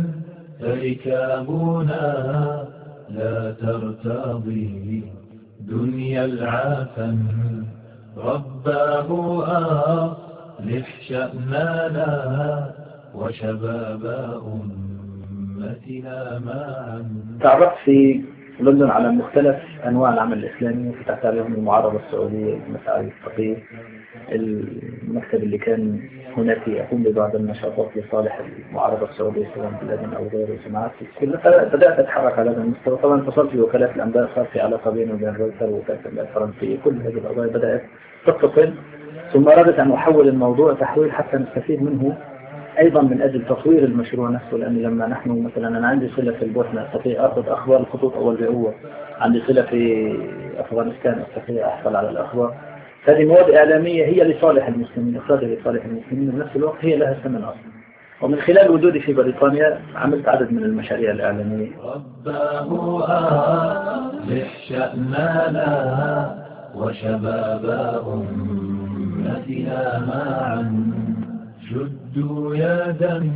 فركابنا لا ترتضي دنيا العفن. رباه أصلح شأننا وشباب أمتنا معا. تعرفت في لندن على مختلف أنواع العمل الإسلامي، وفتحت عليهم المعارضة السعودية، المساعي الفقيه، المكتب اللي كان هناك يقوم ببعض النشاطات لصالح المعارضة السعودية سواء بلدن أو غيره وسمعت كلها. بدأت أتحرك على هذا المستوى. طبعا اتصلت بوكالات الأنباء، صار في علاقة بيني وبين رويتر ووكالة الأنباء الفرنسية. كل هذه القضايا بدأت تتصل، ثم أردت أن أحول الموضوع تحويل حتى نستفيد منه أيضا من أجل تطوير المشروع نفسه. لأن لما نحن مثلا أنا عندي صلة في البوسنة أستطيع أخذ أخبار الخطوط أول بأول، عندي صلة في أفغانستان أستطيع أحصل على الأخبار. هذه مواد إعلامية هي لصالح المسلمين، إخراجها لصالح المسلمين، وبنفس الوقت هي لها ثمن أصلا. ومن خلال وجودي في بريطانيا عملت عدد من المشاريع الإعلامية. رباه أصلح شأننا وشباب أمتنا معا، شدوا يدا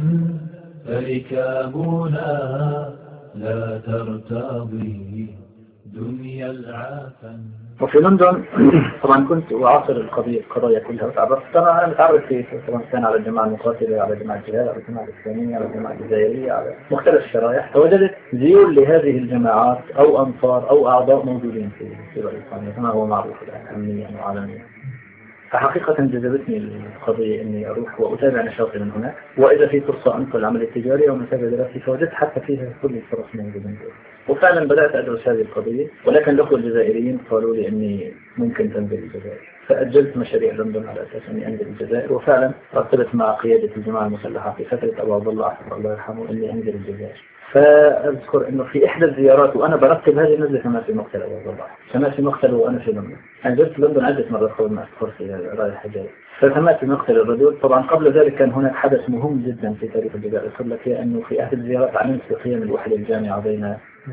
فركابنا لا ترتضي دنيا العافن. وفي لندن طبعا كنت أعاصر القضايا كلها وتعرفت. طبعا أنا متعرف في طبعا كان على الجماعة المقاتلة، على جماعة الجهاد، على الجماعة الإسلامية، على الجماعة الجزائرية، على مختلف الشرائح. فوجدت ذيول لهذه الجماعات أو أنصار أو أعضاء موجودين في بريطانيا كما هو معروف الآن أمنيا وعالميا. فحقيقة جذبتني القضية إني أروح وأتابع نشاطي من هناك، وإذا في فرصة أنقل العمل التجاري أو متابعة دراستي فوجدت حتى فيها كل الفرص موجودة. وفعلا بدأت أدرس هذه القضية، ولكن الأخوة الجزائريين قالوا لي إني ممكن تنزل الجزائر، فأجلت مشاريع لندن على أساس إني أنزل الجزائر. وفعلا رتبت مع قيادة الجماعة المسلحة في فترة أبو عبد الله أحمد الله يرحمه إني أنزل الجزائر. فأذكر إنه في إحدى الزيارات وأنا برتب هذه النزلة كما في مقتل أبو عبد الله، كما في مقتل وأنا في لندن. أنا زرت لندن عدة مرات قبل ما أذكر في رايح جاي. فسمعت في مقتل الرجل. طبعا قبل ذلك كان هناك حدث مهم جدا في تاريخ الجزائر، أقول لك أنه في أحد الزيارات علمت بقيام الوحدة الجامعة بين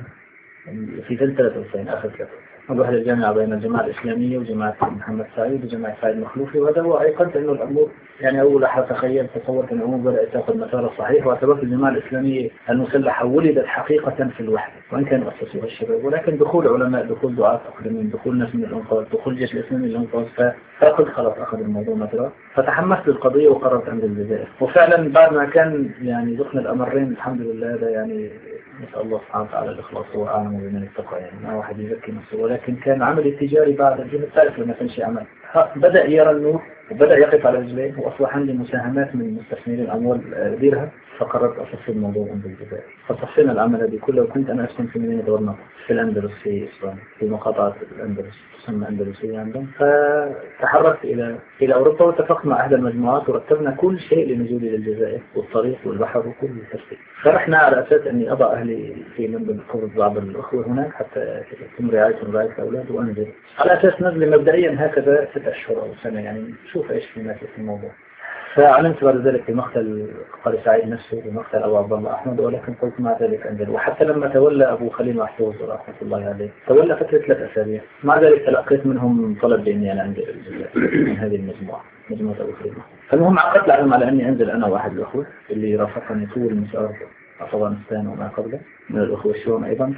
في 93 آخر 3 الوحدة الجامعة بين الجماعة الإسلامية وجماعة محمد سعيد وجماعة سعيد مخلوفي. وهذا هو أيقنت إنه الأمور يعني أول لحظة تصورت أن الأمور بدأت تأخذ مسار صحيح، واعتبرت الجماعة الإسلامية المسلحة ولدت حقيقة في الوحدة وإن كانوا أسسوها الشباب، ولكن دخول علماء، دخول دعاة أقدمين، دخول ناس من الأنقاذ، دخول الجيش الإسلامي للأنقاذ، فقلت خلاص أخذ الموضوع مسار. فتحمست للقضية وقررت أنزل الجزائر. وفعلا بعد ما كان يعني ذقنا الأمرين الحمد لله، هذا يعني نسأل الله سبحانه وتعالى الإخلاص، هو أعلم بمن اتقى، يعني ما واحد يزكي نفسه. ولكن كان عمل التجاري بعد الجهة تعرف لما تمشي عمل بدأ يرى النور وبدأ يقف على رجليه، وأصبح عندي مساهمات من مستثمرين الأموال أديرها. فقررت أصفي الموضوع عند الجزائر، فصفينا العمل هذه كله. وكنت أنا أسكن في مدينة غرناطة في الأندلس في إسبانيا، في مقاطعة الأندلس تسمى أندلسية عندهم. فتحركت إلى أوروبا واتفقت مع أحد المجموعات ورتبنا كل شيء لنزولي للجزائر والطريق والبحر وكل الترتيب. فرحنا على أساس أني أضع أهلي في لندن قبل بعض الأخوة هناك حتى يتم رعايتهم ورعاية الأولاد، وأنزل على أساس نزل مبدئيا هكذا 6 أشهر أو سنة، يعني شوف إيش في الناس في الموضوع. فعلمت بعد ذلك في مقتل قال سعيد نفسه ومقتل أبو عبد الله أحمد، ولكن قلت مع ذلك أنزل. وحتى لما تولى أبو خليل محفوظ رحمة الله عليه تولى فترة 3 أسابيع، مع ذلك تلقيت منهم طلب بإني أنا أنزل من هذه مجموعة أبو خليل. فالمهم عقدت العزم على أني أنزل أنا وأحد الأخوة اللي رافقني طول مشوار أفغانستان وما قبله من الأخوة الشيوعيين أيضا.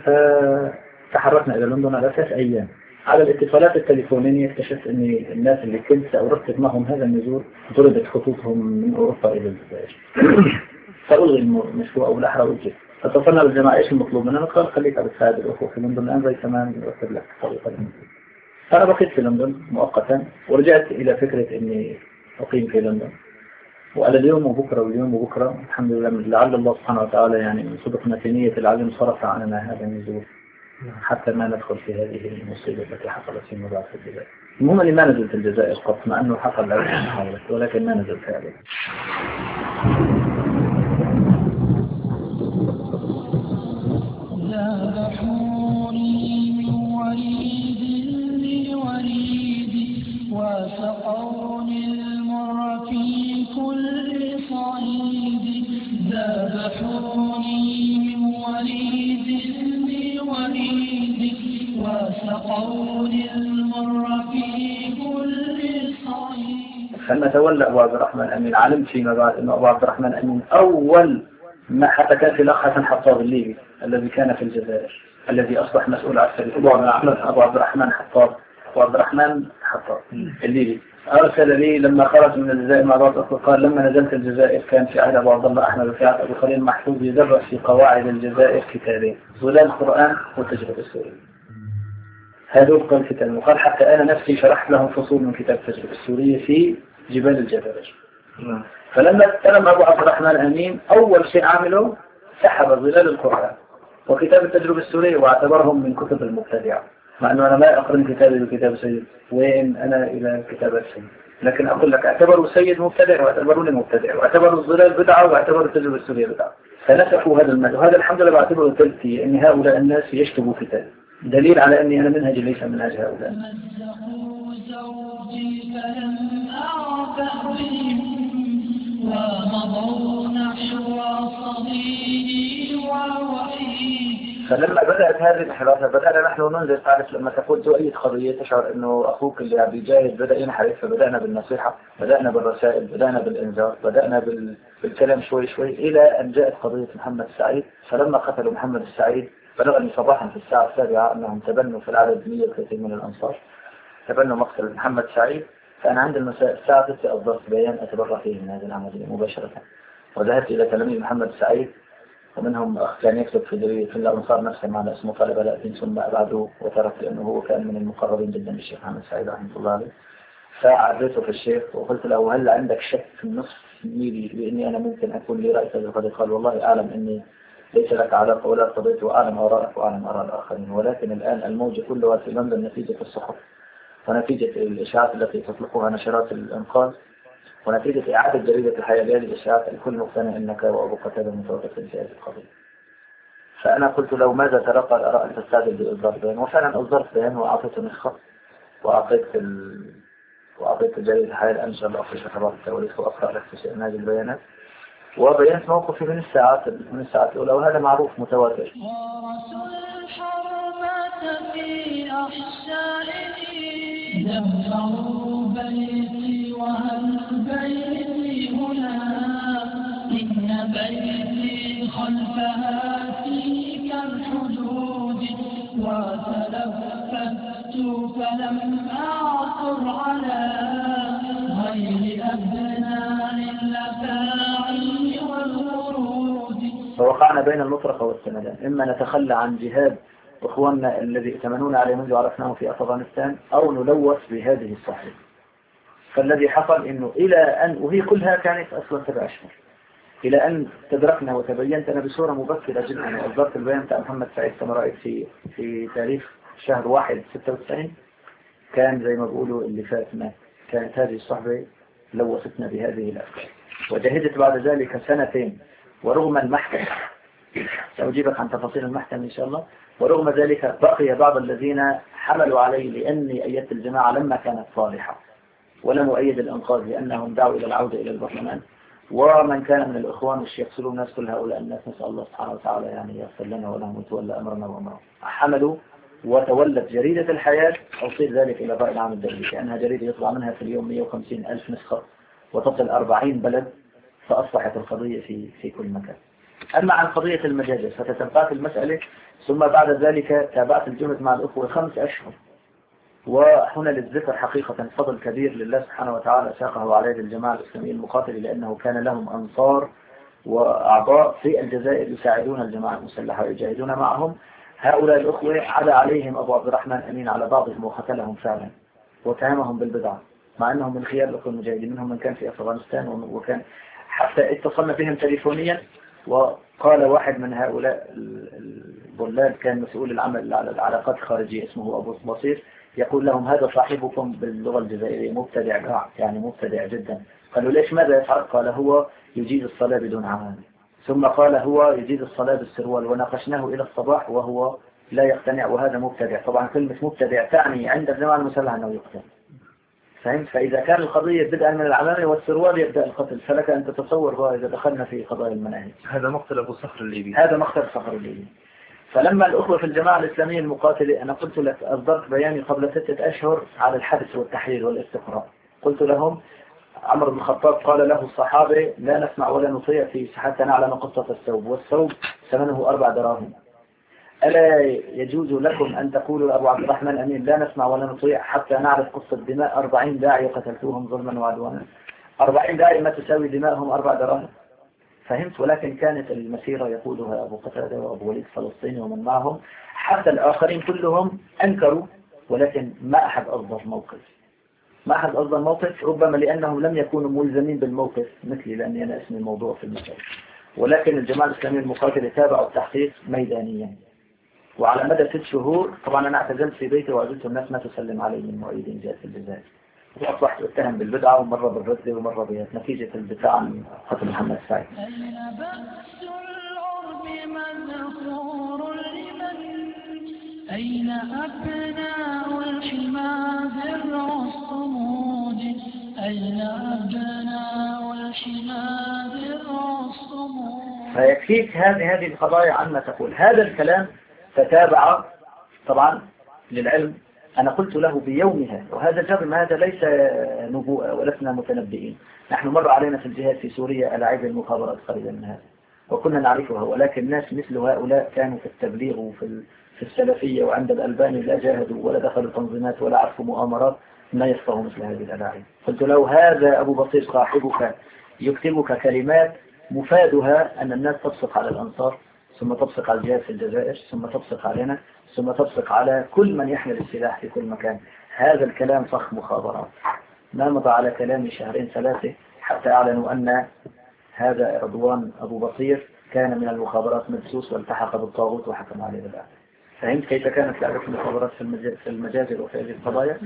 فتحركنا إلى لندن على 3 أيام. على الاتصالات التليفونية اكتشفت أن الناس اللي كنت سأرتب معهم هذا النزول طردت خطوطهم من أوروبا إلى الجزائر. فألغي المشروع أو الأحرى وجه. فاتصلنا بالجماعة إيش المطلوب مننا؟ قال خليك على تساعد الأخوة في لندن الآن زي كمان نرتب لك طريقة للنزول. فأنا بقيت في لندن مؤقتا ورجعت إلى فكرة إني أقيم في لندن. وعلى اليوم وبكرة واليوم وبكرة الحمد لله لعل الله سبحانه وتعالى يعني من صدقنا في نية العلم صرف عننا هذا النزول حتى ما ندخل في هذه المصيبة التي حصلت في مضاعف الجزائر. المهم أني ما نزلت الجزائر قط، مع أنه حصل عدة محاولات ولكن ما نزلت فعلا. ذبحوني من وريد لوريد وسقوني المر في كل صعيد. ذبحوني من وريد لوريد وسقوني المر في كل صعيد. فلما تولى أبو عبد الرحمن أمين علمت فيما بعد أن أبو عبد الرحمن أمين أول ما حتى كان في الأخ حسن حطاب الليبي الذي كان في الجزائر الذي أصبح مسؤول عن السبيل. أبو عبد الرحمن حطاب الليبي أرسل لي لما خرج من الجزائر مع بعض الأخوة قال لما نزلت الجزائر كان في عهد أبو عبد الله أحمد وفي عهد أبو خليل محفوظ يدرس في قواعد الجزائر كتابين ظلال القرآن والتجربة السورية. هذول قال كتاب وقال حتى أنا نفسي شرحت لهم فصول من كتاب التجربة السورية في جبال الجبل. فلما تكلم أبو عبد الرحمن أمين أول شيء عمله سحب ظلال القرآن وكتاب التجربة السورية واعتبرهم من كتب المبتدعة، مع أنه أنا ما أقرن كتابي بكتاب سيد وين أنا إلى كتاب السيد، لكن أقول لك اعتبروا سيد مبتدع واعتبروني مبتدع واعتبروا الظلال بدعة واعتبروا التجربة السورية بدعة. فنسفوا هذا المنهج وهذا الحمد لله بعتبره تلتي أن هؤلاء الناس يشتبوا كتاب دليل على أني أنا منهج ليس منهج هؤلاء. فلم أعبأ بهم ومضوا نحو صديقي ووحيد. فلما بدأت هذه الانحرافة بدأنا نحن ننظر. تعرف لما تكون تؤيد قضية تشعر أنه أخوك اللي عم يجاهد بدأ ينحرف، فبدأنا بالنصيحة، بدأنا بالرسائل، بدأنا بالإنذار، بدأنا بالكلام شوي شوي إلى أن جاءت قضية محمد السعيد. فلما قتلوا محمد السعيد بلغني صباحا في الساعة 7 أنهم تبنوا في العدد 130 من الأنصار تبنوا مقتل محمد السعيد. فأنا عند المساء الساعة 6 أصدرت بيان أتبرأ فيه من هذه العملية مباشرة، وذهبت إلى تلاميذ محمد السعيد ومنهم أخ كان يكتب في الأنصار نفسه معنا اسمه طالب لكن ثم أبعده وترك لأنه هو كان من المقربين جدا للشيخ محمد السعيد رحمه الله عليه. فعرضته في الشيخ وقلت له هل عندك شك في النصف ميلي بإني أنا ممكن أكون لي رأي في القضية؟ قال والله أعلم أني ليس لك علاقة ولا قضيت وأعلم آرائك وأعلم آراء الآخرين، ولكن الآن الموجة كلها في لندن نتيجة الصحف ونتيجة الإشاعات التي تطلقها نشرات الإنقاذ ونتيجة إعادة جريدة الحياة لهذه الإشاعات. الكل مقتنع أنك وأبو قتادة متواجدين في هذه القضية. فأنا قلت له ماذا ترى؟ قال أرى أن تستعجل بإصدار بيان. وفعلا أصدرت بيان وأعطيته نسخة وأعطيت جريدة الحياة الآن إن شاء الله في شخبار التواريخ وأقرأ لك في شيء من هذه البيانات وبيانت موقفي من الساعات الأولى، وهذا معروف متواتر. في أحشائه دمروا بيتي وهل بيتي هنا إن بيتي خلفها تلك الحدود وتلفت فلم أعثر على غير أبناء الأفاعي والورود. فوقعنا بين المطرقة والسندان، إما نتخلى عن جهاد إخواننا الذي ائتمنون عليه منذ عرفناه في أفغانستان أو نلوث بهذه الصحيح. فالذي حصل إنه إلى أن وهي كلها كانت أصلا 7 أشهر إلى أن تدركنا وتبينتنا بصورة مبكرة جدا. وأصدرت البيان بتاع محمد سعيد كما رأيت في تاريخ شهر 1/96 كان زي ما بيقولوا اللي فاتنا كانت هذه الصحبة لوثتنا بهذه الأفكار. وجهدت بعد ذلك 2 سنين ورغم المحكمة سأجيبك عن تفاصيل المحكمة إن شاء الله. ورغم ذلك بقي بعض الذين حملوا علي لأني أيدت الجماعة لما كانت صالحة ولم أؤيد الإنقاذ لأنهم دعوا إلى العودة إلى البرلمان. ومن كان من الإخوان الشيخ سلوم ناس كل هؤلاء الناس نسأل الله سبحانه وتعالى يعني يغفر لنا ولهم ويتولى أمرنا وأمرهم حملوا وتولت جريدة الحياة توصيل ذلك إلى الرأي العام الدولي كأنها جريدة يطلع منها في اليوم 150,000 نسخة وتصل 40 بلد. فأصبحت القضية في كل مكان. أما عن قضية المجازر فتتبعت المسألة ثم بعد ذلك تابعت الجهد مع الأخوة 5 أشهر. وهنا للذكر حقيقة فضل كبير لله سبحانه وتعالى ساقه على يد الجماعة الإسلامية المقاتلة لأنه كان لهم أنصار وأعضاء في الجزائر يساعدون الجماعة المسلحة ويجاهدون معهم. هؤلاء الأخوة عدا عليهم أبو عبد الرحمن أمين على بعضهم وقتلهم فعلا واتهمهم بالبدعة مع أنهم من خيار الأخوة المجاهدين. منهم من كان في أفغانستان وكان حتى اتصلنا بهم تليفونيا وقال واحد من هؤلاء الضلال كان مسؤول العمل على العلاقات الخارجية اسمه أبو بصير يقول لهم هذا صاحبكم باللغة الجزائرية مبتدع يعني مبتدع جدا. قالوا ليش ماذا يفعل؟ قال هو يجيز الصلاة بدون عمامة. ثم قال هو يجيز الصلاة بالسروال وناقشناه إلى الصباح وهو لا يقتنع وهذا مبتدع. طبعا كلمة مبتدع تعني عند الجماعة المسلحة أنه يقتل. فهمت؟ فإذا كان القضية بدءا من العمامة والسروال يبدأ القتل. فلك أن تتصور إذا دخلنا في قضايا المناهج. هذا مقتل أبو صخر الليبي. هذا مقتل صخر الليبي. فلما الأخوة في الجماعة الإسلامية المقاتلة أنا قلت لك أصدرت بياني قبل 6 أشهر على الحبس والتحرير والاستقرار. قلت لهم عمر بن الخطاب قال له الصحابة لا نسمع ولا نطيع في حتى نعلم قصة الثوب والثوب ثمنه 4 دراهم. ألا يجوز لكم أن تقولوا أبو عبد الرحمن أمين لا نسمع ولا نطيع حتى نعرف قصة دماء 40 داعي قتلتوهم ظلما وعدوانا. 40 داعي ما تساوي دماءهم 4 دراهم. فهمت؟ ولكن كانت المسيرة يقودها أبو قتادة وأبو وليد الفلسطيني ومن معهم حتى الآخرين كلهم أنكروا ولكن ما أحد أصدر موقف ربما لأنهم لم يكونوا ملزمين بالموقف مثلي لأني أنا اسمي الموضوع في المسألة. ولكن الجماعة الإسلامية المقاتلة تابعوا التحقيق ميدانيا وعلى مدى 6 شهور. طبعا أنا اعتزلت في بيتي وعزلت الناس ما تسلم علي من مؤيدين جاءت في الجزائر وأصبحت أتهم بالبدعة ومرة بالرد ومرة بيات نتيجة الدفاع عن قتل محمد السعيد. أين بأس العرب مذخور لمن أين أبناء الحمى ذر الصمود أين أبناء الحماد الصمود. فيكفيك هذه القضايا عما تقول. هذا الكلام تتابع طبعا للعلم. أنا قلت له بيومها، وهذا الجرم هذا ليس نبوءة ولسنا متنبئين. نحن مر علينا في الجهاد في سوريا ألاعيب المخابرات قريبا من هذا وكنا نعرفها، ولكن ناس مثل هؤلاء كانوا في التبليغ وفي السلفية وعند الألباني لا جاهدوا ولا دخلوا تنظيمات ولا عرفوا مؤامرات، ما يفقهوا مثل هذه الألاعيب. قلت له هذا أبو بصير صاحبك يكتبك كلمات مفادها أن الناس تبصق على الأنصار، ثم تبصق على الجهاد في الجزائر، ثم تبصق علينا، ثم تبصق على كل من يحمل السلاح في كل مكان. هذا الكلام فخ مخابرات. ما مضى على كلامي شهرين ثلاثة حتى أعلنوا أن هذا رضوان أبو بصير كان من المخابرات مدسوس والتحق بالطاغوت وحكم عليه بالآن. فهمت كيف كانت لعبة المخابرات في المجازر وفي هذه القضايا؟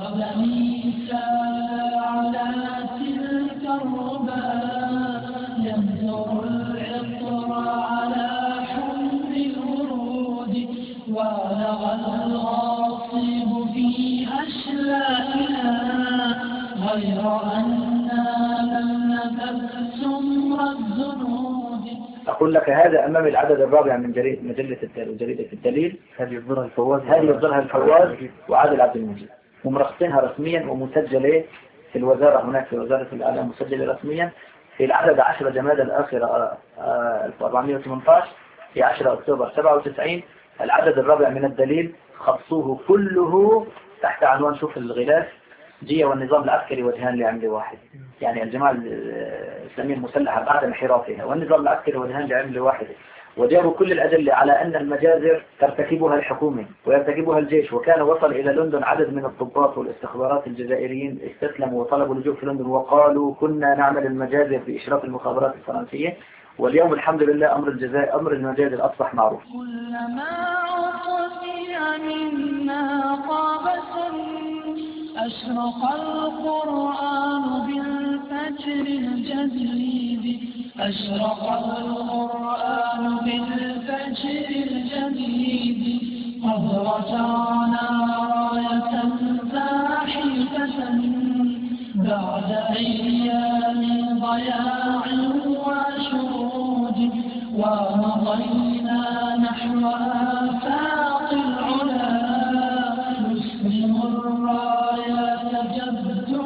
ولغى الغاصب في أشلاءنا غير أننا لم نبتسم الذنوب. أقول لك هذا أمام العدد الرابع من جريدة الدليل. هذه يصدرها الفواز وعادل عبد المجيد، ومرخصينها رسميا ومسجلة في الوزارة هناك في وزارة الإعلام، مسجلة رسميا في العدد 10 جماد الآخرة 1418 في 10 أكتوبر 97. العدد الرابع من الدليل خصوه كله تحت عنوان شوف الغلاف جية والنظام العسكري وجهان لعمل واحد. يعني الجماعة الإسلامية المسلحة بعد انحرافها والنظام العسكري وجهان لعمل واحد، وجابوا كل الأدلة على أن المجازر ترتكبها الحكومة ويرتكبها الجيش. وكان وصل إلى لندن عدد من الضباط والاستخبارات الجزائريين استسلموا وطلبوا اللجوء في لندن وقالوا كنا نعمل المجازر بإشراف المخابرات الفرنسية. واليوم الحمد لله أمر المجازر أصبح معروف. كلما أعطي منا طابة أشرق القرآن بالفجر الجديد. أشرق القرآن بالفجر الجديد. قد رجعنا راية زاحفة بعد أيام ضياع وشرود. ومضينا نحو آفاق العلا نسلم الراية جبت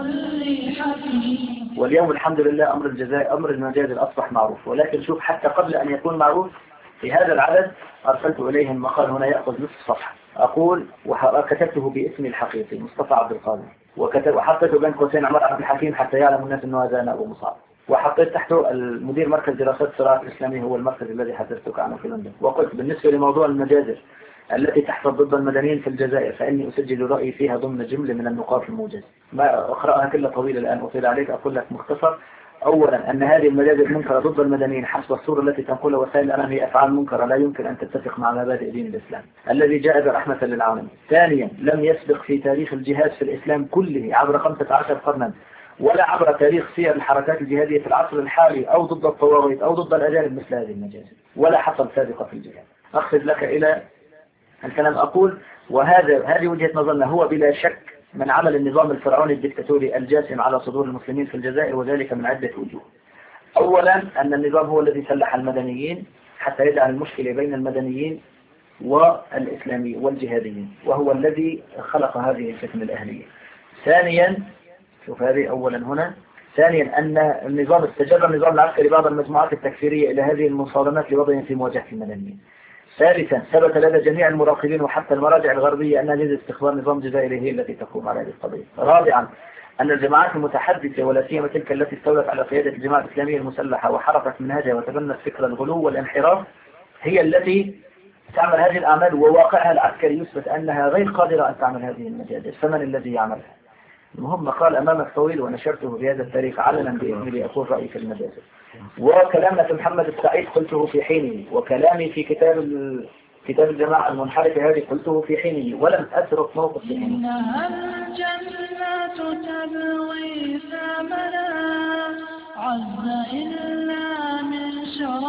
لحفيد. واليوم الحمد لله أمر المجازر أصبح معروف. ولكن شوف حتى قبل أن يكون معروف في هذا العدد أرسلت إليهم مقال هنا يأخذ نصف صفحة أقول وكتبته باسمي الحقيقي مصطفى عبد القادر، وحطيته بين قوسين عمر عبد الحكيم حتى يعلم الناس أنه هذا أنا أبو مصعب، وحطيت تحته المدير مركز دراسات الصراع الإسلامي هو المركز الذي حدثتك عنه في لندن. وقلت بالنسبة لموضوع المجازر التي تحصل ضد المدنيين في الجزائر فإني أسجل رأيي فيها ضمن جملة من النقاط الموجزة. ما أقرأها كلها طويلة الآن أطيل عليك. أقول لك مختصر. أولا أن هذه المجازر منكرة ضد المدنيين حسب الصورة التي تنقلها وسائل الإعلام هي أفعال منكرة لا يمكن أن تتفق مع مبادئ دين الإسلام الذي جاء برحمة للعالمين. ثانيا لم يسبق في تاريخ الجهاد في الإسلام كله عبر 15 قرنا ولا عبر تاريخ سير الحركات الجهادية في العصر الحالي أو ضد الطواغيت أو ضد الأجانب مثل هذه المجازر، ولا حصل سابقة في الجهاد. أخذ لك إلى الكلام أقول وهذه وجهة نظرنا. هو بلا شك من عمل النظام الفرعوني الدكتاتوري الجاسم على صدور المسلمين في الجزائر، وذلك من عدة وجوه. أولا أن النظام هو الذي سلح المدنيين حتى يجعل المشكلة بين المدنيين والإسلامي والجهاديين، وهو الذي خلق هذه الفتنة الأهلية. ثانيا شوف هذه أولا هنا. ثانيا أن النظام استجاب النظام العسكري بعض المجموعات التكفيرية إلى هذه المصادمات لوضعهم في مواجهة المدنيين. ثالثا ثبت لدى جميع المراقبين وحتى المراجع الغربية أن أجهزة استخبار نظام جزائري هي التي تقوم على هذه القضية. رابعا أن الجماعات المتحدثة ولا سيما تلك التي استولت على قيادة الجماعة الإسلامية المسلحة وحركت منهجها وتبنت فكر الغلو والانحراف هي التي تعمل هذه الأعمال، وواقعها العسكري يثبت أنها غير قادرة أن تعمل هذه المجازر. فمن الذي يعملها؟ المهم مقال أمامك طويل ونشرته بهذا التاريخ علنا بإذن لي أقول رأيي في المجازر. وكلامنا في محمد السعيد قلته في حينه، وكلامي في كتاب الجماعة المنحرفة هذه قلته في حينه ولم أترك موقف في حينه. إنها الجنة تبوي ثمنا عز إلا من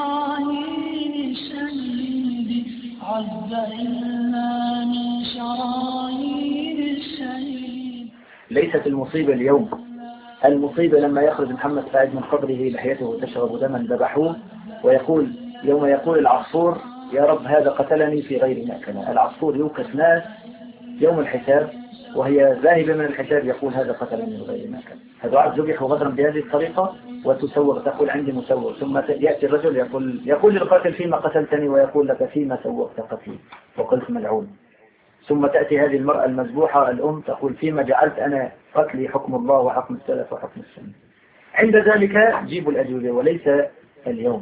شراهين الشهيد عز إلا من شراهين الشهيد. ليست المصيبة اليوم المصيبة لما يخرج محمد سعيد من قبره لحيته تشرب دما ذبحوه، ويقول يوم يقول العصفور يا رب هذا قتلني في غير مأكل. العصفور يوقف ناس يوم الحساب وهي ذاهبة من الحساب يقول هذا قتلني من غير مأكل. هذا ذبح غدرا بهذه الطريقة وتسوغ، تقول عندي مسوغ، ثم يأتي الرجل يقول للقاتل فيما قتلتني، ويقول لك فيما سوغت قتلي وقلت ملعون. ثم تأتي هذه المرأة المذبوحة الأم تقول فيما جعلت أنا قتلي حكم الله وحكم السلف وحكم السنة. عند ذلك جيبوا الأجوبة وليس اليوم.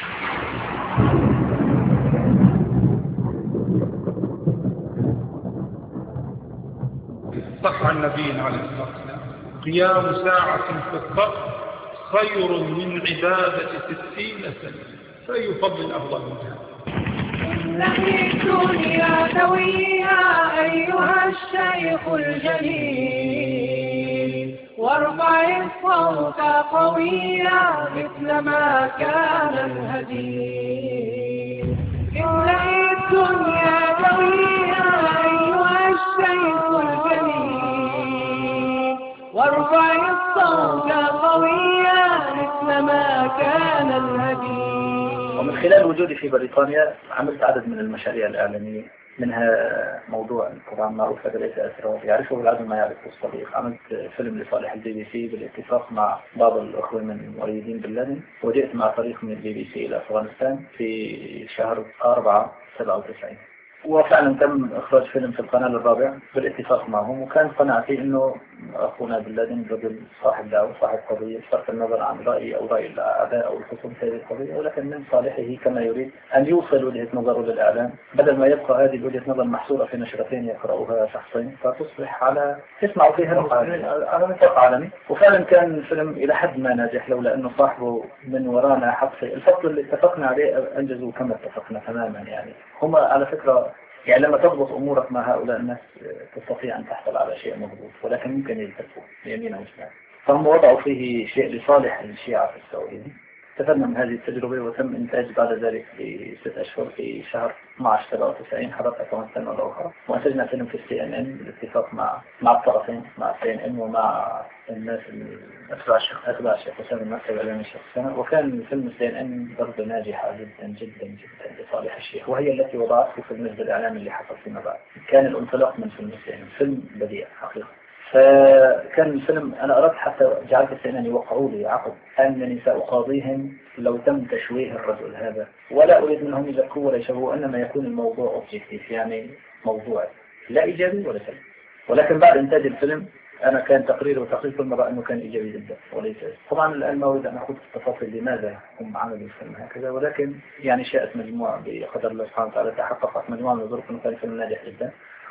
صح عن نبينا عليه الصلاة والسلام قيام ساعة في الطرق خير من عبادة 60 سنة، فأي فضل أفضل من هذا؟ نحن الدنيا دوية أيها الشيخ الجليل، وارفع الصوت قويا مثل ما كان الهدي. املأ الدنيا دوية أيها الشيخ الجليل، وارفع الصوت قويا مثل ما كان الهدي. ومن خلال وجودي في بريطانيا عملت عدد من المشاريع الإعلامية، منها موضوع طبعا معروف هذا ليس أسرار يعرفه العدو ما يعرفه الصديق. عملت فيلم لصالح الBBC بالاتفاق مع بعض الأخوة من مؤيدين بن لادن، وجئت مع فريق من الBBC إلى أفغانستان في شهر 4/97، وفعلا تم إخراج فيلم في القناة الرابع بالاتفاق معهم. وكان قناعتي إنه أخونا بن لادن رجل صاحب دعوة صاحب قضية بصرف النظر عن رأيي أو رأي الأعداء أو الخصوم في هذه القضية، ولكن من صالحه كما يريد أن يوصل وجهة نظره للإعلام بدل ما يبقى هذه وجهة نظر محصورة في نشرتين يقرأوها شخصين، فتصبح على تسمعوا فيها على نطاق عالمي. وفعلا كان الفيلم إلى حد ما ناجح، لولا أنه صاحبه من ورانا حق الفصل اللي اتفقنا عليه أنجزوا كما اتفقنا تماما. يعني هم على فكرة يعني لما تضبط أمورك مع هؤلاء الناس تستطيع أن تحصل على شيء مضبوط، ولكن ممكن يلتفوا يمينا وشمالا. فهم وضعوا فيه شيء لصالح الشيعة في السعودية. استفدنا من هذه التجربة وتم إنتاج بعد ذلك في 6 أشهر في شهر 12/97 حضرت أفغانستان مرة أخرى، وأنتجنا فيلم في CNN بالاتفاق مع الطرفين، مع CNN ومع الناس أتباع الشيخ حسين المكتب الإعلامي الشيخ حسين. وكان فيلم CNN ضربة ناجحة جدا جدا جدا لصالح الشيخ، وهي التي وضعته في المجد الإعلامي اللي حصل فيما بعد. كان الانطلاق من فيلم CNN، فيلم بديع حقيقة. فكان الفيلم أنا أردت حتى جعلت السنان يوقعوا لي عقد أنني سأقاضيهم لو تم تشويه الرجل هذا، ولا أريد منهم يذكروا ولا يشوهوا، إنما يكون الموضوع أوبجكتيف، يعني موضوع لا إيجابي ولا سلبي. ولكن بعد إنتاج الفيلم أنا كان تقرير وتقرير كل مرة أنه كان إيجابي جدا وليس. طبعا الآن ما أريد أن أخذ التفاصيل لماذا هم عملوا الفيلم هكذا، ولكن يعني شاءت مجموعة بقدر الله سبحانه وتعالى تحققت مجموعة من الظروف أنه كان فيلم ناجح جدا،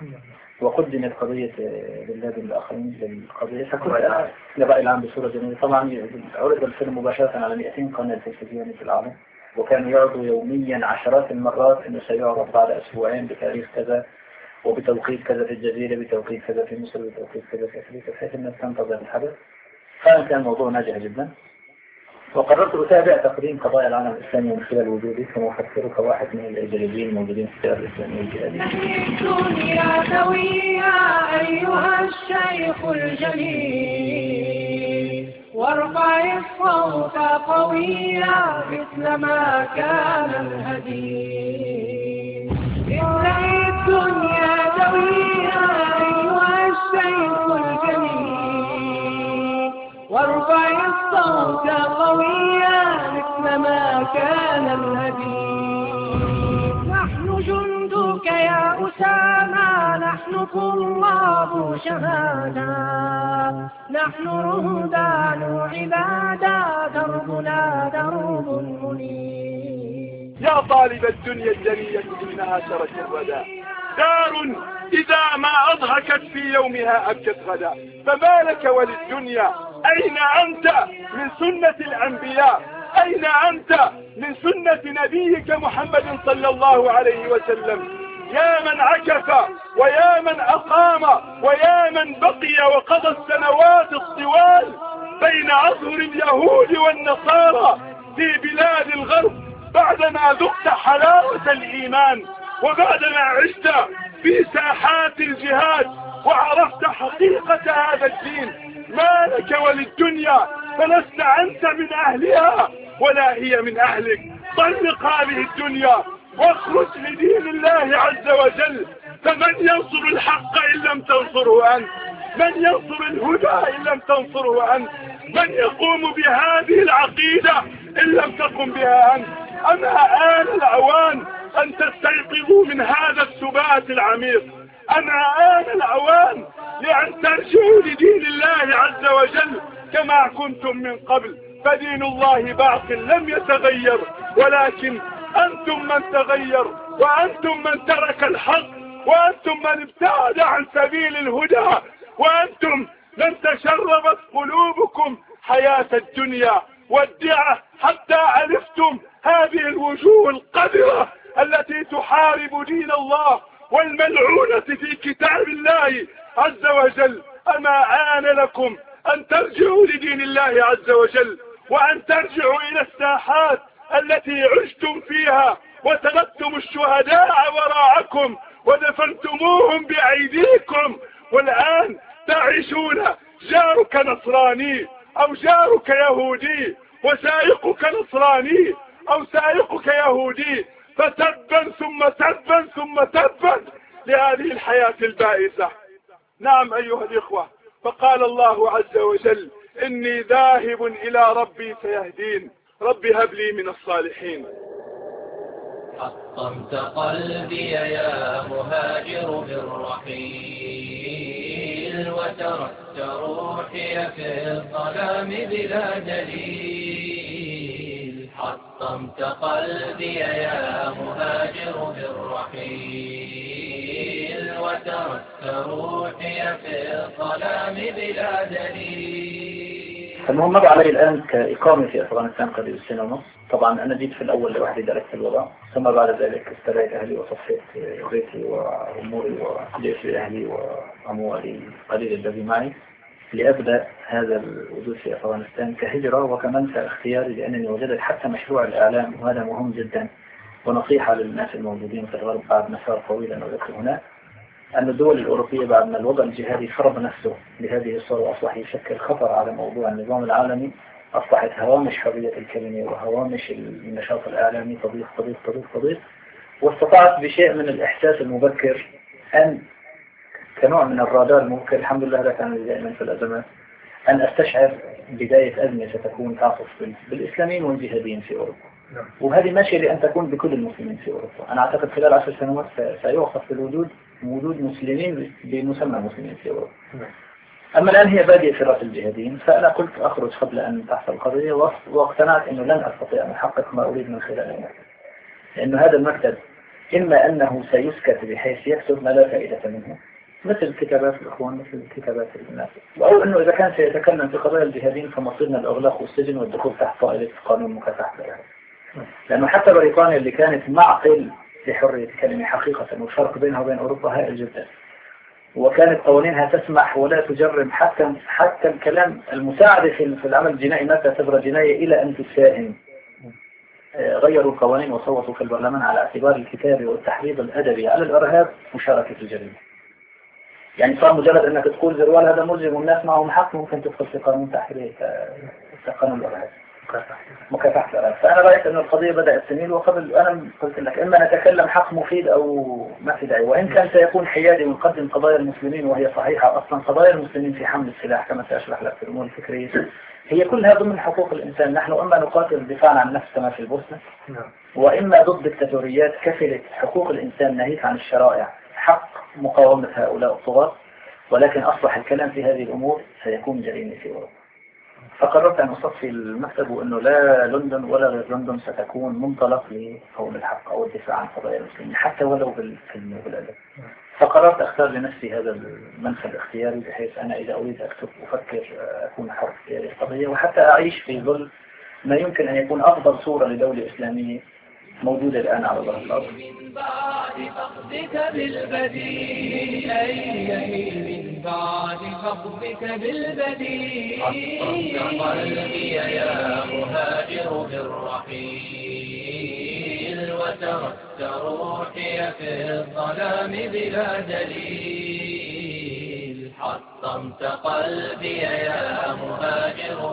وقدمت قضية بن لادن الآخرين للقضية، فكنت أنا لرأي العام بصورة جميلة. طبعا عرض الفيلم مباشرة على 200 قناة تلفزيونية في العالم، وكانوا يعرضوا يوميا عشرات المرات أنه سيعرض بعد أسبوعين بتاريخ كذا وبتوقيت كذا في الجزيرة، بتوقيت كذا في مصر، بتوقيت كذا في أفريقيا، بحيث الناس تنتظر الحدث. فكان موضوع ناجح جدا، وقررت أتابع تقديم قضايا العالم الإسلامي من خلال وجودي كمفكر كواحد من الإيجابيين الموجودين في التيار الإسلامي الجهادي. الدنيا دوية أيها الشيخ الجليل، وارفع الصوت قويا مثل ما كان الهدي. املأ الدنيا دوية أيها الشيخ الجليل، وارفع الصوت قويا مثل ما كان الهدي. نحن جندك يا أسامة، نحن طلاب شهادة، نحن رهبان عبادة، دربنا درب منير. يا طالب الدنيا الدنيا إنها شرك الردى، دار إذا ما أضحكت في يومها أبكت غدا. فما لك وللدنيا؟ أين أنت من سنة الأنبياء؟ أين أنت من سنة نبيك محمد صلى الله عليه وسلم؟ يا من عكف ويا من أقام ويا من بقي وقضى السنوات الطوال بين أظهر اليهود والنصارى في بلاد الغرب، بعدما ذقت حلاوة الإيمان وبعدما عشت في ساحات الجهاد وعرفت حقيقة هذا الدين. ما لك وللدنيا فلست أنت من أهلها ولا هي من أهلك. طلق هذه الدنيا واخرج لدين الله عز وجل. فمن ينصر الحق إن لم تنصره أنت؟ من ينصر الهدى إن لم تنصره أنت؟ من يقوم بهذه العقيدة إن لم تقم بها أنت؟ أما آن الأوان أن تستيقظوا من هذا السبات العميق. أما آن الأوان لأن ترجعوا لدين الله عز وجل كما كنتم من قبل. فدين الله باق لم يتغير، ولكن أنتم من تغير، وأنتم من ترك الحق، وأنتم من ابتعد عن سبيل الهدى، وأنتم من تشربت قلوبكم حياة الدنيا والدعة حتى ألفتم هذه الوجوه القذرة التي تحارب دين الله والملعونة في كتاب الله عز وجل. أما آن لكم أن ترجعوا لدين الله عز وجل، وأن ترجعوا إلى الساحات التي عشتم فيها وتركتم الشهداء وراءكم ودفنتموهم بأيديكم، والآن تعيشون جارك نصراني أو جارك يهودي وسائقك نصراني أو سائقك يهودي، فتبا ثم تبا ثم تبا لهذه الحياة البائسة. نعم أيها الإخوة، فقال الله عز وجل: إني ذاهب إلى ربي سيهدين. رب هب لي من الصالحين. حطمت قلبي يا مهاجر بالرحيل، وتركت روحي في الظلام بلا دليل. حطمت قلبي يا مهاجر بالرحيل، وتركت روحي في الظلام بلا دليل. المهم مر علي الآن كإقامة في أفغانستان قريب السنة ونص. طبعا أنا جيت في الأول لوحدي درست الوضع، ثم بعد ذلك استريت أهلي وصفيت بيتي وأموري وجئت بأهلي وأموالي قليل الذي معي لأبدأ هذا الوجود في أفغانستان كهجرة وكمان كاختياري، لأنني وجدت حتى مشروع الإعلام، وهذا مهم جدا ونصيحة للناس الموجودين في الغرب بعد مسار طويل أنا ذكر هنا، أن الدول الأوروبية بعد ما الوضع الجهادي فرض نفسه بهذه الصورة أصبح يشكل خطر على موضوع النظام العالمي. أصبحت هوامش حرية الكلمة وهوامش النشاط الإعلامي تضيق، واستطعت بشيء من الإحساس المبكر أن كنوع من الرادار المبكر، الحمد لله هذا كان دائما في الأزمات، أن أستشعر بداية أزمة ستكون تعصف بالإسلاميين والجهاديين في أوروبا. وهذه ماشية لأن تكون بكل المسلمين في أوروبا. أنا أعتقد خلال 10 سنوات سيوقف وجود مسلمين بمسمى مسلمين في أوروبا. أما الآن هي بادئة في رأس الجهاديين، فأنا قلت أخرج قبل أن تحصل القضية، واقتنعت أنه لن أستطيع أن أحقق ما أريد من خلال المكتب، لأن هذا المكتب إما أنه سيسكت بحيث يكتب ما لا فائدة منه مثل كتابات الإخوان، مثل كتابات الناس، أو أنه إذا كان سيتكلم في قضايا الجهاديين فمصيرنا الإغلاق والسجن والدخول تحت طائلة قانون مكافحة الإرهاب. لأنه حتى بريطانيا اللي كانت معقل لحرية الكلمة حقيقة، والفرق بينها وبين أوروبا هائل جدا، وكانت قوانينها تسمح ولا تجرم حتى الكلام المساعدة في العمل الجنائي ما تعتبر جناية إلى أن تساهم. غيروا القوانين وصوتوا في البرلمان على اعتبار الكتابة والتحريض الأدبي على الإرهاب مشاركة الجريمة. يعني صار مجرد أنك تقول زروال هذا ملزم والناس معهم حق، ممكن تدخل في قانون تحرير قانون الإرهاب مكافحة الإرهاب. فأنا رأيت أن القضية بدأت تميل، وقبل أنا قلت لك إما نتكلم حق مفيد أو ما في داعي، وإن كان سيكون حيادي ونقدم قضايا المسلمين وهي صحيحة. أصلا قضايا المسلمين في حمل السلاح كما سأشرح لك في الأمور الفكرية هي كلها ضمن حقوق الإنسان. نحن إما نقاتل دفاعا عن النفس كما في البوسنة، وإما ضد دكتاتوريات كفلت حقوق الإنسان ناهيك عن الشرائع حق مقاومة هؤلاء الطغاة، ولكن أصبح الكلام في هذه الأمور سيكون جريمة في أوروبا. فقررت أن أصفي المكتب، وأنه لا لندن ولا غير لندن ستكون منطلق لقول الحق أو الدفاع عن قضايا المسلمين حتى ولو بالكلمة والأدب. فقررت أختار لنفسي هذا المنفذ الاختياري، بحيث أنا إذا أريد أكتب أفكر أكون حر في هذه القضية، وحتى أعيش في ظل ما يمكن أن يكون أفضل صورة لدولة إسلامية موجودة الآن على ظهر الأرض. من بعد فقدك بالبديل من بعد فقدك بالبديل حطمت قلبي يا مهاجر بالرحيل، وتركت روحي في الظلام بلا دليل. حطمت أرمت قلبي يا مهاجر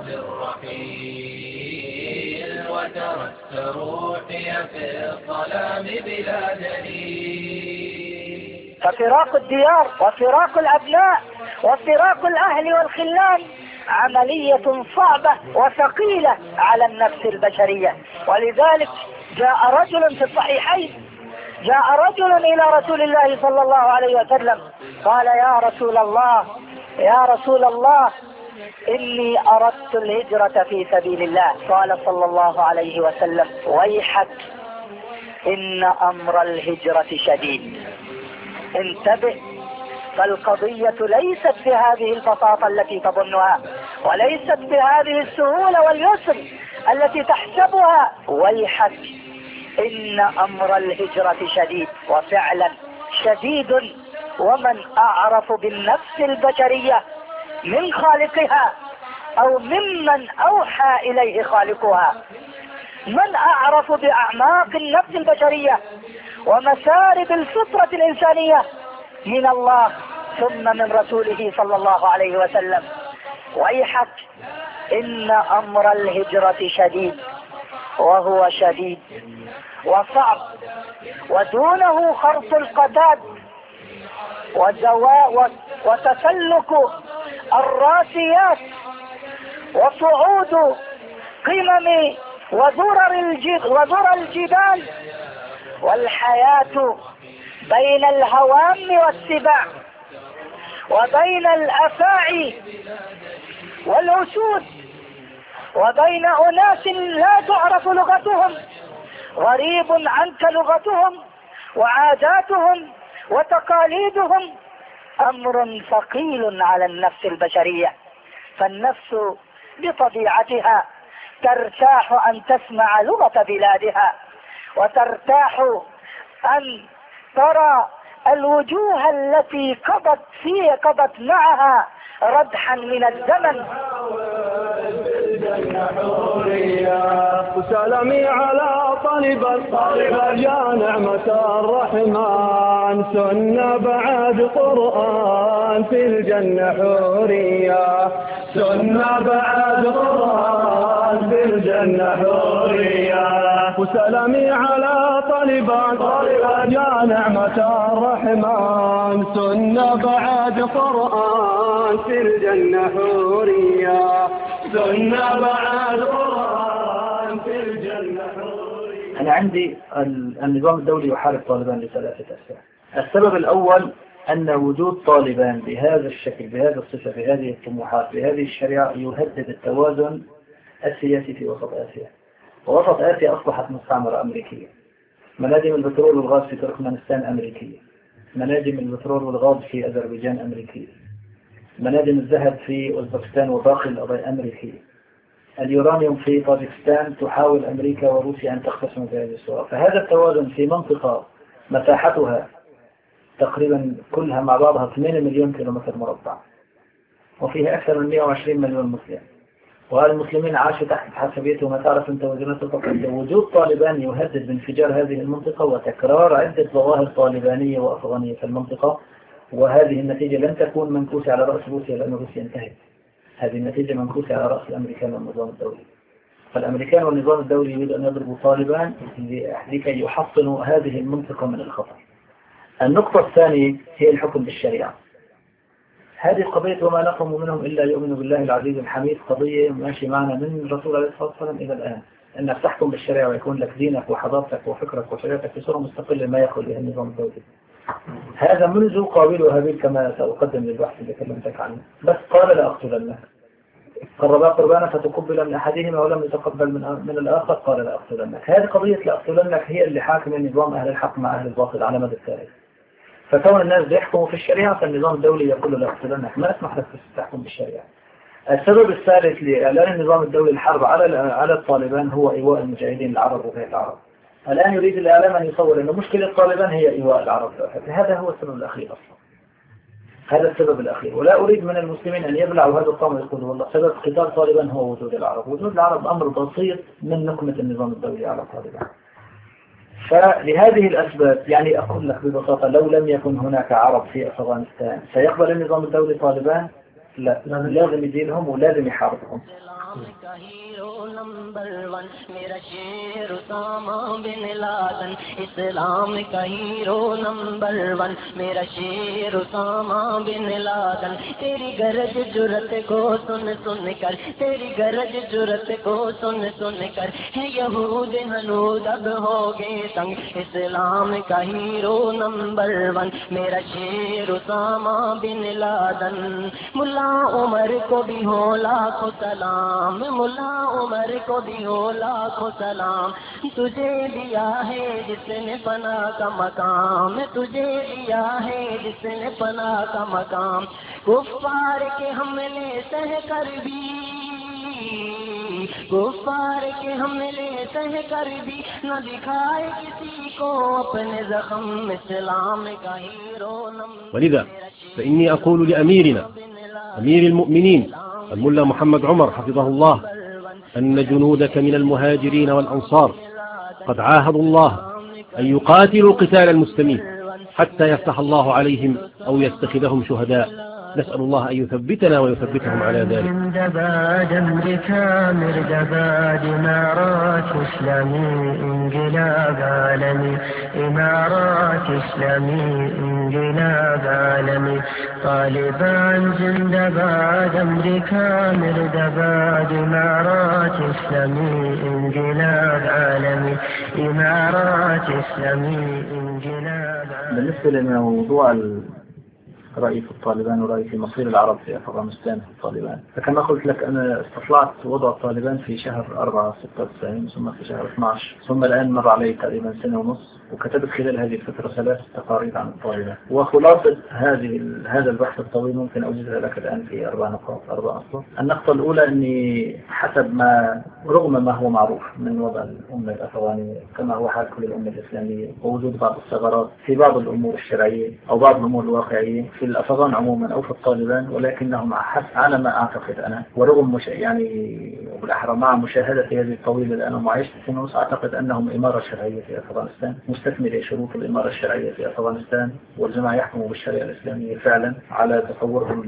بالرحيل وتركت روحي في الظلام بلا دليل. ففراق الديار وفراق الأبناء وفراق الأهل والخلان عملية صعبة وثقيلة على النفس البشرية. ولذلك جاء رجل في الصحيحين، جاء رجل إلى رسول الله صلى الله عليه وسلم قال يا رسول الله يا رسول الله إني أردت الهجرة في سبيل الله. قال صلى الله عليه وسلم ويحك إن أمر الهجرة شديد. انتبه، فالقضية ليست بهذه البساطة التي تظنها، وليست بهذه السهولة واليسر التي تحسبها. ويحك إن أمر الهجرة شديد، وفعلا شديد. ومن أعرف بالنفس البشرية من خالقها أو ممن أوحى إليه خالقها؟ من أعرف بأعماق النفس البشرية ومسارب الفطرة الإنسانية من الله ثم من رسوله صلى الله عليه وسلم؟ ويحك إن أمر الهجرة شديد، وهو شديد وصعب، ودونه خرط القتاد وتسلك الراسيات وصعود قمم وذرر الجبال، والحياة بين الهوام والسباع وبين الأفاعي والأسود وبين أناس لا تعرف لغتهم، غريب عنك لغتهم وعاداتهم وتقاليدهم. أمر ثقيل على النفس البشرية. فالنفس بطبيعتها ترتاح أن تسمع لغة بلادها، وترتاح أن ترى الوجوه التي قضت معها ردحا من الزمن. وسلامي على طالب يا نعمة الرحمن، سنة بعد قرآن في الجنة حورية، سنة بعد قرآن في الجنة حورية. وسلامي على طالبان يا نعمة الرحمن، سنة بعد قرآن في الجنة حورية، سنة بعد قرآن في الجنة حورية. أنا عندي النظام الدولي يحارب طالبان لثلاثة أسباب. السبب الأول أن وجود طالبان بهذا الشكل، بهذه الصفة، بهذه الطموحات، بهذه الشريعة يهدد التوازن السياسي في وسط آسيا. ووسط آسيا أصبحت مستعمرة أمريكية. مناجم البترول والغاز في تركمانستان أمريكية، مناجم البترول والغاز في أذربيجان أمريكية، مناجم الذهب في أوزبكستان وباقي القضايا أمريكية، اليورانيوم في طاجكستان تحاول أمريكا وروسيا أن تقتسم بهذه الصورة. فهذا التوازن في منطقة مساحتها تقريبا كلها مع بعضها 8 مليون كيلومتر مربع، وفيها أكثر من 120 مليون مسلم، والمسلمين عاشوا تحت حسابيته. ما تعرف أنت وزنات التقدم. وجود طالبان يهدد بانفجار هذه المنطقة وتكرار عدة ظواهر طالبانية وأفغانية في المنطقة، وهذه النتيجة لن تكون منكوسة على رأس روسيا لأن روسيا انتهت. هذه النتيجة منكوسة على رأس الأمريكان والنظام الدولي. فالأمريكان والنظام الدولي يريد أن يضربوا طالبان لكي يحصنوا هذه المنطقة من الخطر. النقطة الثانية هي الحكم بالشريعة. هذه قضية وما نقم منهم إلا يؤمنوا بالله العزيز الحميد، قضية ماشي معنا من الرسول عليه الصلاة والسلام إلى الآن، أنك تحكم بالشريعة ويكون لك دينك وحضارتك وفكرك وشريعتك في صورة مستقلة ما يأخذ بها النظام الدولي. هذا منذ قابيل وهابيل كما سأقدم للبحث اللي كلمتك عنه. بس قال لأقتلنك، قربا قربانا فتقبل من أحدهما ولم يتقبل من الآخر قال لأقتلنك. هذه قضية لأقتلنك هي اللي حاكم النظام أهل الحق مع أهل الباطل على مدى التاريخ. فكون الناس بيحكموا في الشريعة فالنظام الدولي يقول لأقتلنك، ما اسمح لك تحكم بالشريعة. السبب الثالث لإعلان النظام الدولي الحرب على الطالبان هو إيواء المجاهدين العرب وغير العرب. الآن يريد الإعلام أن يصور أن مشكلة الطالبان هي إيواء العرب. هذا هو السبب الأخير أصلا، هذا السبب الأخير. ولا أريد من المسلمين أن يبلعوا هذا الطعم ويقولوا والله سبب قتال طالبان هو وجود العرب. وجود العرب أمر بسيط من نقمة النظام الدولي على طالبان. فلهذه الأسباب يعني أقول لك ببساطة لو لم يكن هناك عرب في أفغانستان سيقبل النظام الدولي طالبان؟ لا، لازم يدينهم ولازم يحاربهم. Number one मेरा शेर Osama bin Laden, इस्लाम का हीरो नंबर वन मेरा शेर उसामा बिन लादन। तेरी गरज जुरत को सुन सुन कर, तेरी गरज जुरत को सुन सुन कर, है यहूद हनूद अब हो गए तंग। इस्लाम का हीरो नंबर वन मेरा शेर उसामा बिन लादन। मुल्ला उमर को भी हो लाखों सलाम, मुल्ला उमर को भी हो लाखों सलाम। तुझे दिया है जिसने पना का मकाम, तुझे दिया है जिसने पना का मकाम। कुफ्फार के हमले सह कर भी, कुफ्फार के हमले सह कर भी न दिखाए किसी को अपने जख्म। इस्लाम का हीरो नंबर। ولذا فإني أقول لأميرنا أمير المؤمنين الملا محمد عمر حفظه الله أن جنودك من المهاجرين والأنصار قد عاهدوا الله أن يقاتلوا القتال المستميت حتى يفتح الله عليهم أو يتخذهم شهداء. نسأل الله أن يثبتنا ويثبتهم على ذلك. دباد أمريكا مردباد إمارات إسلامي انقلاب عالمي، إمارات إسلامي انقلاب عالمي. طالبان زندباد أمريكا مردباد إمارات إسلامي انقلاب عالمي، إمارات إسلامي انقلاب عالمي. بالنسبة لموضوع رأيي في الطالبان ورأيي في مصير العرب في أفغانستان في الطالبان، فكما قلت لك أنا استطلعت وضع الطالبان في شهر 4/96 ثم في شهر 12، ثم الآن مر علي تقريبا سنة ونص، وكتبت خلال هذه الفترة 3 تقارير عن الطالبان. وخلاصة هذا البحث الطويل ممكن أوجدها لك الآن في 4 نقاط 4 أصلا. النقطة الأولى أني حسب ما رغم ما هو معروف من وضع الأمة الأفغانية كما هو حال كل الأمة الإسلامية، ووجود بعض الثغرات في بعض الأمور الشرعية أو بعض الأمور الواقعية في الأفغان عموما أو في الطالبان، ولكنهم على ما أعتقد أنا ورغم بالأحرى مع مشاهدة هذه الطويلة الآن ومعيشة في ونص، أعتقد أنهم إمارة شرعية في أفغانستان مستكملة شروط الإمارة الشرعية في أفغانستان، والجماعة يحكموا بالشريعة الإسلامية فعلا على تصورهم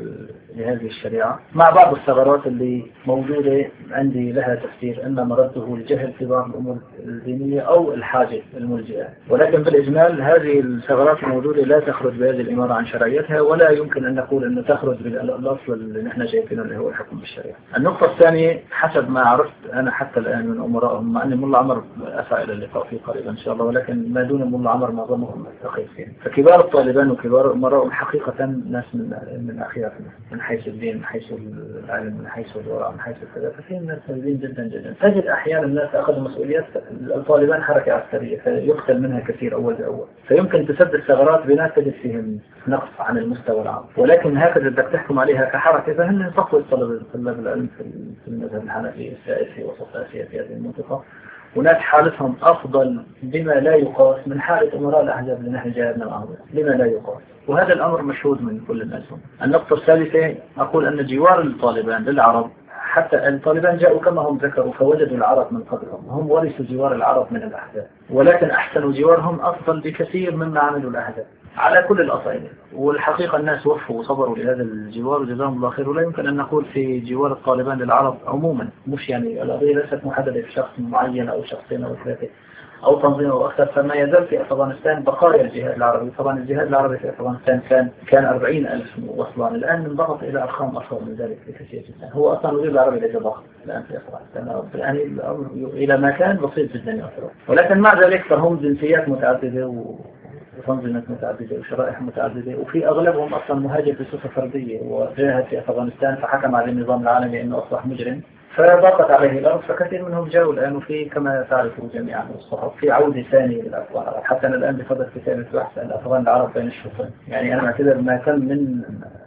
لهذه الشريعة، مع بعض الثغرات اللي موجودة عندي لها تفسير إما مرده الجهل في بعض الأمور الدينية أو الحاجة الملجئة. ولكن بالإجمال هذه الثغرات الموجودة لا تخرج بهذه الإمارة عن شرعيتها، ولا يمكن أن نقول أنه تخرج بالأصل اللي نحن شايفينه اللي هو الحكم بالشريعة. النقطة الثانية حسب ما عرفت أنا حتى الآن من أمرائهم، مع أن ملا عمر أسعى إلى اللقاء فيه قريبا إن شاء الله، ولكن ما دون ملا عمر معظمهم التقيت فيه. فكبار الطالبان وكبار أمرائهم حقيقة ناس من أخيارنا من حيث الدين، من حيث العلم، من حيث الورع، من حيث الكذا، ففيهم ناس طيبين جدا جدا. تجد أحيانا الناس أخذوا مسؤوليات. الطالبان حركة عسكرية فيقتل منها كثير أول بأول، فيمكن تسد الثغرات بناس تجد فيهم نقص عن المستوى العام، ولكن هكذا بدك تحكم عليها كحركة فهن صفوة طلاب العلم في المذهب الحنفي السائد في وسط آسيا في هذه المنطقة، وناس حالتهم أفضل بما لا يقاس من حالة أمراء الأحزاب اللي نحن جاهدنا معهم بما لا يقاس، وهذا الأمر مشهود من كل الناس. النقطة الثالثة أقول أن جوار الطالبان للعرب، حتى الطالبان جاءوا كما هم ذكروا فوجدوا العرب من قبلهم، هم ورثوا جوار العرب من الأحزاب، ولكن أحسنوا جوارهم أفضل بكثير مما عملوا الأحزاب على كل الأصعدة. والحقيقة الناس وفوا وصبروا لهذا الجوار وجزاهم الله خير. ولا يمكن أن نقول في جوار الطالبان للعرب عموما، مش يعني القضية ليست محددة في شخص معين أو شخصين أو ثلاثة أو تنظيم أو أكثر، فما يزال في أفغانستان بقايا الجهاد العربي. طبعا الجهاد العربي في أفغانستان كان 40,000 وصلا، الآن انضغط إلى أرقام أكثر من ذلك بكثير جدا. هو أصلا الجهاد العربي ليس ضخم الآن في أفغانستان، الآن الأمر إلى ما كان بسيط جدا يعتبر، ولكن مع ذلك فهم جنسيات متعددة وتنظيمات متعددة وشرائح متعددة، وفي أغلبهم أصلا مهاجر بصفة فردية وجاهد في أفغانستان فحكم عليه النظام العالمي أنه أصبح مجرم فضاقت عليه الأرض، فكثير منهم جاءوا الآن. وفي كما تعرفوا جميعا الصحف في عودة ثانية للأفغان العرب، حتى أنا الآن بفضل كتابة بحث عن الأفغان العرب بين الشوطين، يعني أنا أعتبر ما تم من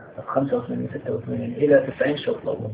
85 86 إلى 90 شوط الأول،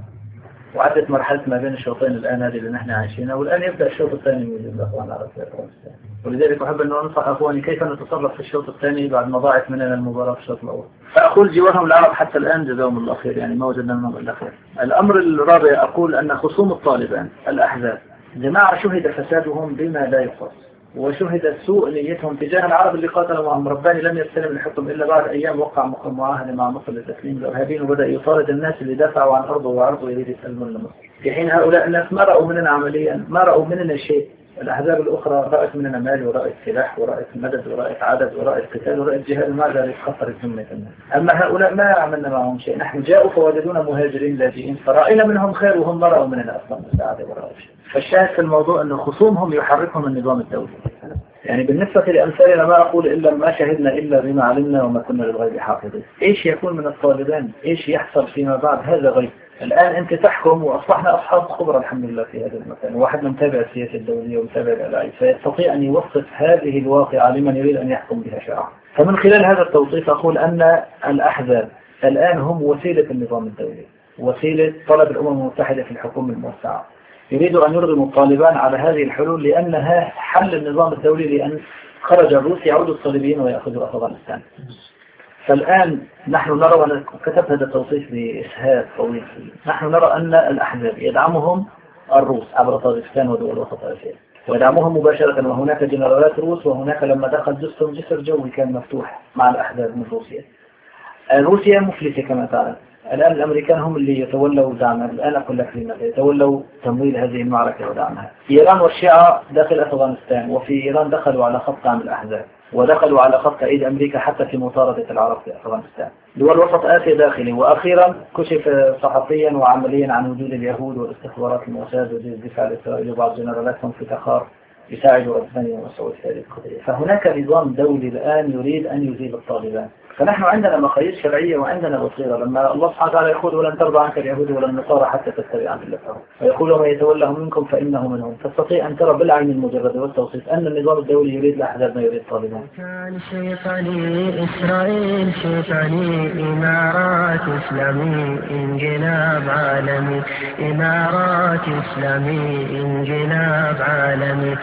وعدت مرحلة ما بين الشوطين الآن هذه اللي نحن عايشينها، والآن يبدأ الشوط الثاني من الأفغان العرب في أفغانستان. ولذلك أحب أن أنصح أخواني كيف نتصرف في الشوط الثاني بعد ما ضاعت مننا المباراة في الشوط الأول. فأقول جوارهم العرب حتى الآن جزاهم الله خير، يعني ما وجدنا منهم إلا خير. الأمر الرابع أقول أن خصوم الطالبان الأحزاب جماعة شهد فسادهم بما لا يقاس، وشهد سوء نيتهم تجاه العرب اللي قاتلوا معهم. رباني لم يستلم الحكم إلا بعد أيام وقع معاهدة مع مصر لتسليم الإرهابيين، وبدأ يطارد الناس اللي دافعوا عن أرضه وعرضه يريد يسلمون لمصر. في حين هؤلاء الناس ما رأوا مننا عمليا، ما رأوا مننا شيء. الأحزاب الأخرى رأت مننا مال ورأت سلاح ورأت مدد ورأت عدد ورأت قتال ورأت جهاد، ومع ذلك خسرت ذمة الناس. أما هؤلاء ما عملنا معهم شيء، نحن جاءوا فوجدونا مهاجرين لاجئين فرأينا منهم خير وهم ما رأوا مننا أصلا مساعدة ورأوا شيء. فالشاهد في الموضوع أن خصومهم يحركهم النظام الدولي. يعني بالنسبة لأمثالنا ما أقول إلا ما شهدنا إلا بما علمنا وما كنا للغيب حافظين. إيش يكون من الطالبان، إيش يحصل فيما بعد، هذا غيب. الآن أنت تحكم وأصبحنا أصحاب خبرة الحمد لله في هذا المكان، واحد متابع السياسة الدولية ومتابع الألاعب فيستطيع أن يوصف هذه الواقعة لمن يريد أن يحكم بها شرعا. فمن خلال هذا التوصيف أقول أن الأحزاب الآن هم وسيلة النظام الدولي، وسيلة طلب الأمم المتحدة في الحكومة الموسعة. يريدوا أن يرغموا الطالبان على هذه الحلول لأنها حل النظام الدولي، لأن خرج الروس يعودوا الصليبيين ويأخذوا أفغانستان. فالآن نحن نرى، وأنا كتبت هذا التوصيف بإسهاب طويل، نحن نرى أن الأحزاب يدعمهم الروس عبر طاجكستان ودول وسط آسيا، ويدعمهم مباشرة، وهناك جنرالات روس، وهناك لما دخل جسر جوي كان مفتوح مع الأحزاب من روسيا. روسيا مفلسة كما تعلم. الآن الأمريكان هم اللي يتولوا دعمها، الآن أقول لك لماذا يتولوا تمويل هذه المعركة ودعمها. إيران والشيعة داخل أفغانستان، وفي إيران دخلوا على خط دعم الأحزاب، ودخلوا على خط أيد أمريكا حتى في مطاردة العرب في أفغانستان. دول وسط آسيا داخلي. وأخيرا كشف صحفيا وعمليا عن وجود اليهود والاستخبارات الموساد وجود الدفاع الإسرائيلي وبعض جنرالاتهم في تخار يساعدوا أسبانيا وسعود في هذه القضية. فهناك نظام دولي الآن يريد أن يزيل الطالبان. فنحن عندنا مقاييس شرعية وعندنا بصيرة. لما الله سبحانه وتعالى يقول ولن ترضى عنك اليهود ولا النصارى حتى تتبع ملتهم، ويقول ومن يتولهم منكم فإنه منهم، تستطيع أن ترى بالعين المجردة والتوصيف أن النظام الدولي يريد الأحزاب ما يريد الطالبان. كان شيطاني إسرائيل، شيطاني إمارات إسلامي، انقلاب عالمي، إمارات إسلامي، انقلاب عالمي،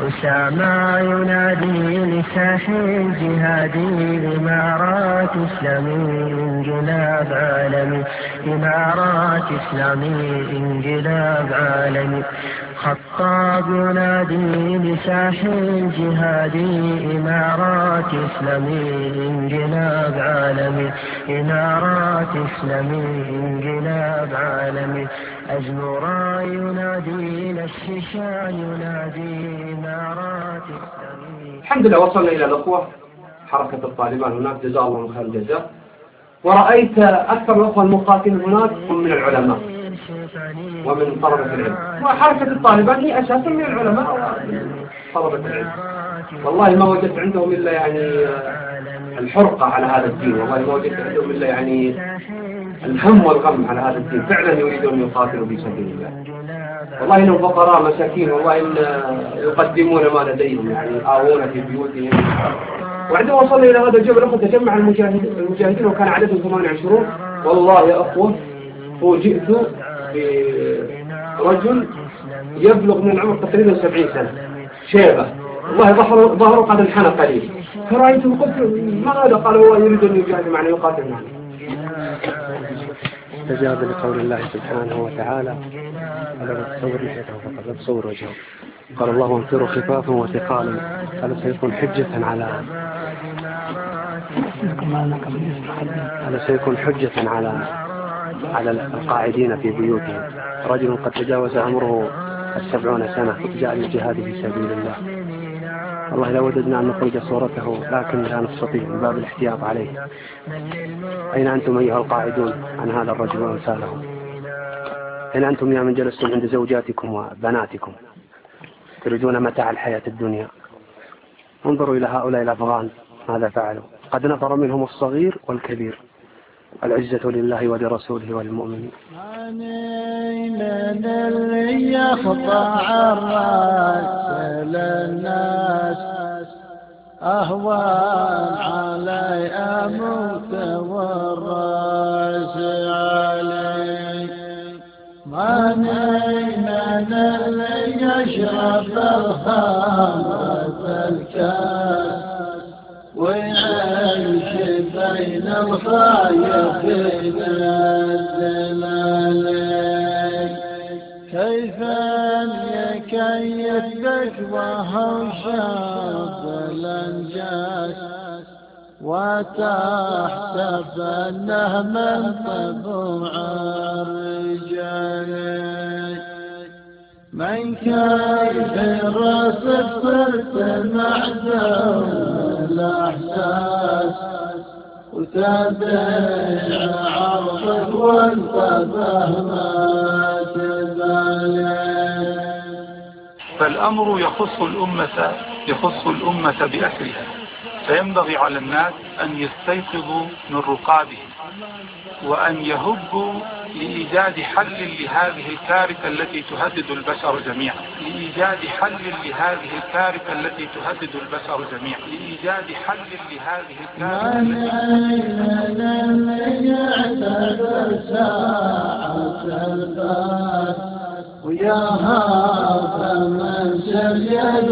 أسامة ينادي لساحل جهادي، إمارات إسلامي، انقلاب عالمي، إمارات إسلامي، انقلاب عالمي، خطاب ينادي لساحل جهادي، إمارات إسلامي، انقلاب عالمي، إمارات إسلامي، انقلاب عالمي، أزمرا ينادي للشيشان ينادي، إمارات إسلامي. الحمد لله وصلنا إلى الأخوة حركة الطالبان هناك، جزاء الله خير الجزاء. ورأيت أكثر الأخوة المقاتلين هناك هم من العلماء ومن طلبة العلم، وحركة الطالبان هي أساسا من العلماء وطلبة العلم. والله ما وجدت عندهم إلا يعني الحرقة على هذا الدين، والله ما وجدت عندهم إلا يعني الهم والغم على هذا الدين. فعلا يريدون أن يقاتلوا في سبيل الله. والله إنهم فقراء مساكين، والله إن يقدمون ما لديهم، يعني آوون في بيوتهم. وعندما وصلنا إلى هذا الجبل أخذ تجمع المجاهدين وكان عددهم 28. والله يا أخوة فوجئت برجل يبلغ من العمر تقريبا 70 سنة، شيبة، والله ظهره قد انحنى قليل. فرأيته قلت ما هذا؟ قال هو يريد أن يجاهد معنا يقاتل معنا. استجاب لقول الله سبحانه وتعالى: ألا تصور لحيته فقط، لا تصور وجهه. قال الله: انفروا خفافا وثقالا. هذا سيكون حجة على القاعدين في بيوتهم. رجل قد تجاوز عمره 70 سنة وجاء للجهاد في سبيل الله. والله لو وددنا أن نخرج صورته لكن لا نستطيع من باب الاحتياط عليه. أين أنتم أيها القاعدون عن هذا الرجل وأمثاله؟ أين أنتم يا من جلستم عند زوجاتكم وبناتكم تريدون متاع الحياة الدنيا؟ انظروا إلى هؤلاء الأفغان ماذا فعلوا. قد نفر منهم الصغير والكبير. العزة لله ولرسوله وللمؤمنين. من اللي يخضع الرأس للناس أهوان علي أموت والرأس علي. من اللي يشرب الخمر في الكاس ويعيش بين الخايفين الدلالين. كيف يكيف بك وهو الشاب الأنجاس وتحسبنه من طبوع الرجال من كيف الرصد فارتمع دوم الأحساس وتابع عرضك وانتبه ما تبالي فالأمر يخص الأمة بأسرها، فينبغي على الناس أن يستيقظوا من رقابهم وأن يهبوا لإيجاد حل لهذه الكارثة التي تهدد البشر جميعا، لإيجاد حل لهذه الكارثة التي تهدد البشر جميعا، لإيجاد حل لهذه الكارثة ويا هذا من سجد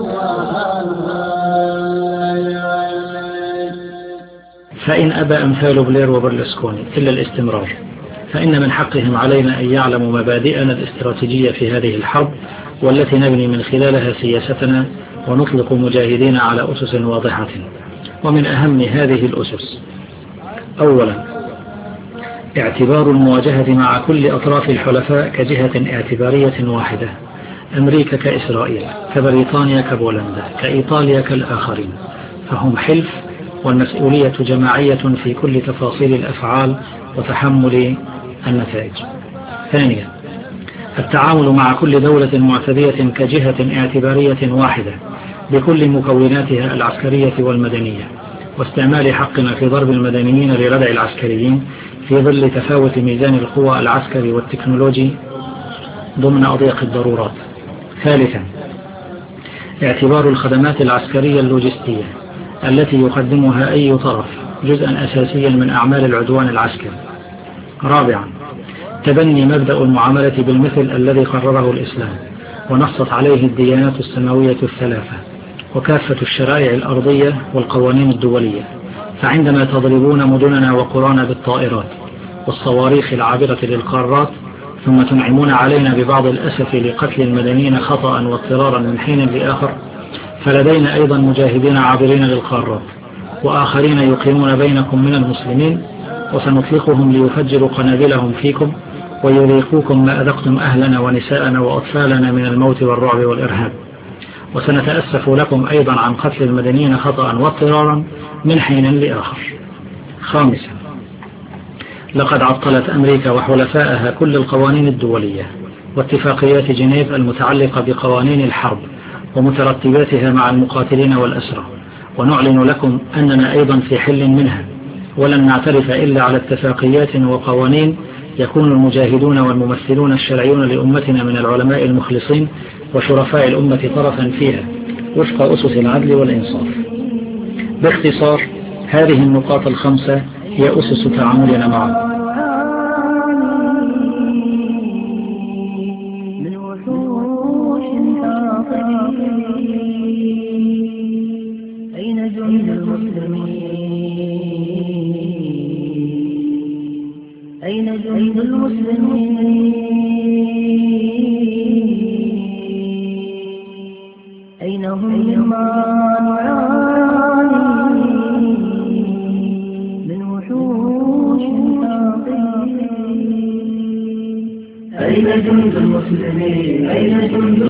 فإن أبى أمثال بلير وبرلسكوني إلا الاستمرار، فإن من حقهم علينا أن يعلموا مبادئنا الاستراتيجية في هذه الحرب، والتي نبني من خلالها سياستنا ونطلق مجاهدين على أسس واضحة. ومن أهم هذه الأسس: أولا، اعتبار المواجهة مع كل أطراف الحلفاء كجهة اعتبارية واحدة، أمريكا كإسرائيل، كبريطانيا كبولندا، كإيطاليا كالآخرين، فهم حلف، والمسؤولية جماعية في كل تفاصيل الأفعال وتحمل النتائج. ثانيا، التعامل مع كل دولة معتدية كجهة اعتبارية واحدة بكل مكوناتها العسكرية والمدنية، واستعمال حقنا في ضرب المدنيين لردع العسكريين في ظل تفاوت ميزان القوى العسكري والتكنولوجي ضمن أضيق الضرورات. ثالثا، اعتبار الخدمات العسكرية اللوجستية التي يقدمها أي طرف جزءا أساسيا من أعمال العدوان العسكري. رابعا، تبني مبدأ المعاملة بالمثل الذي قرره الإسلام ونصت عليه الديانات السماوية الثلاثة وكافة الشرائع الأرضية والقوانين الدولية، فعندما تضربون مدننا وقرانا بالطائرات والصواريخ العابرة للقارات ثم تنعمون علينا ببعض الأسف لقتل المدنيين خطأ واضطرارا من حين لآخر، فلدينا أيضا مجاهدين عابرين للقارات وآخرين يقيمون بينكم من المسلمين، وسنطلقهم ليفجروا قنابلهم فيكم ويذيقوكم ما أذقتم أهلنا ونساءنا وأطفالنا من الموت والرعب والإرهاب، وسنتأسف لكم أيضا عن قتل المدنيين خطأ واضطرارا من حين لآخر. خامسا، لقد عطلت أمريكا وحلفائها كل القوانين الدولية واتفاقيات جنيف المتعلقة بقوانين الحرب ومترتباتها مع المقاتلين والأسرى، ونعلن لكم أننا أيضا في حل منها، ولن نعترف إلا على اتفاقيات وقوانين يكون المجاهدون والممثلون الشرعيون لأمتنا من العلماء المخلصين وشرفاء الأمة طرفا فيها وفق أسس العدل والإنصاف. باختصار، هذه النقاط الخمسة هي أسس تعاملنا معه. أين جند المسلمين؟ أين جند المسلمين؟ أين هم مما نعاني من وحوش ثاقبين؟ أين جند المسلمين؟ أين جند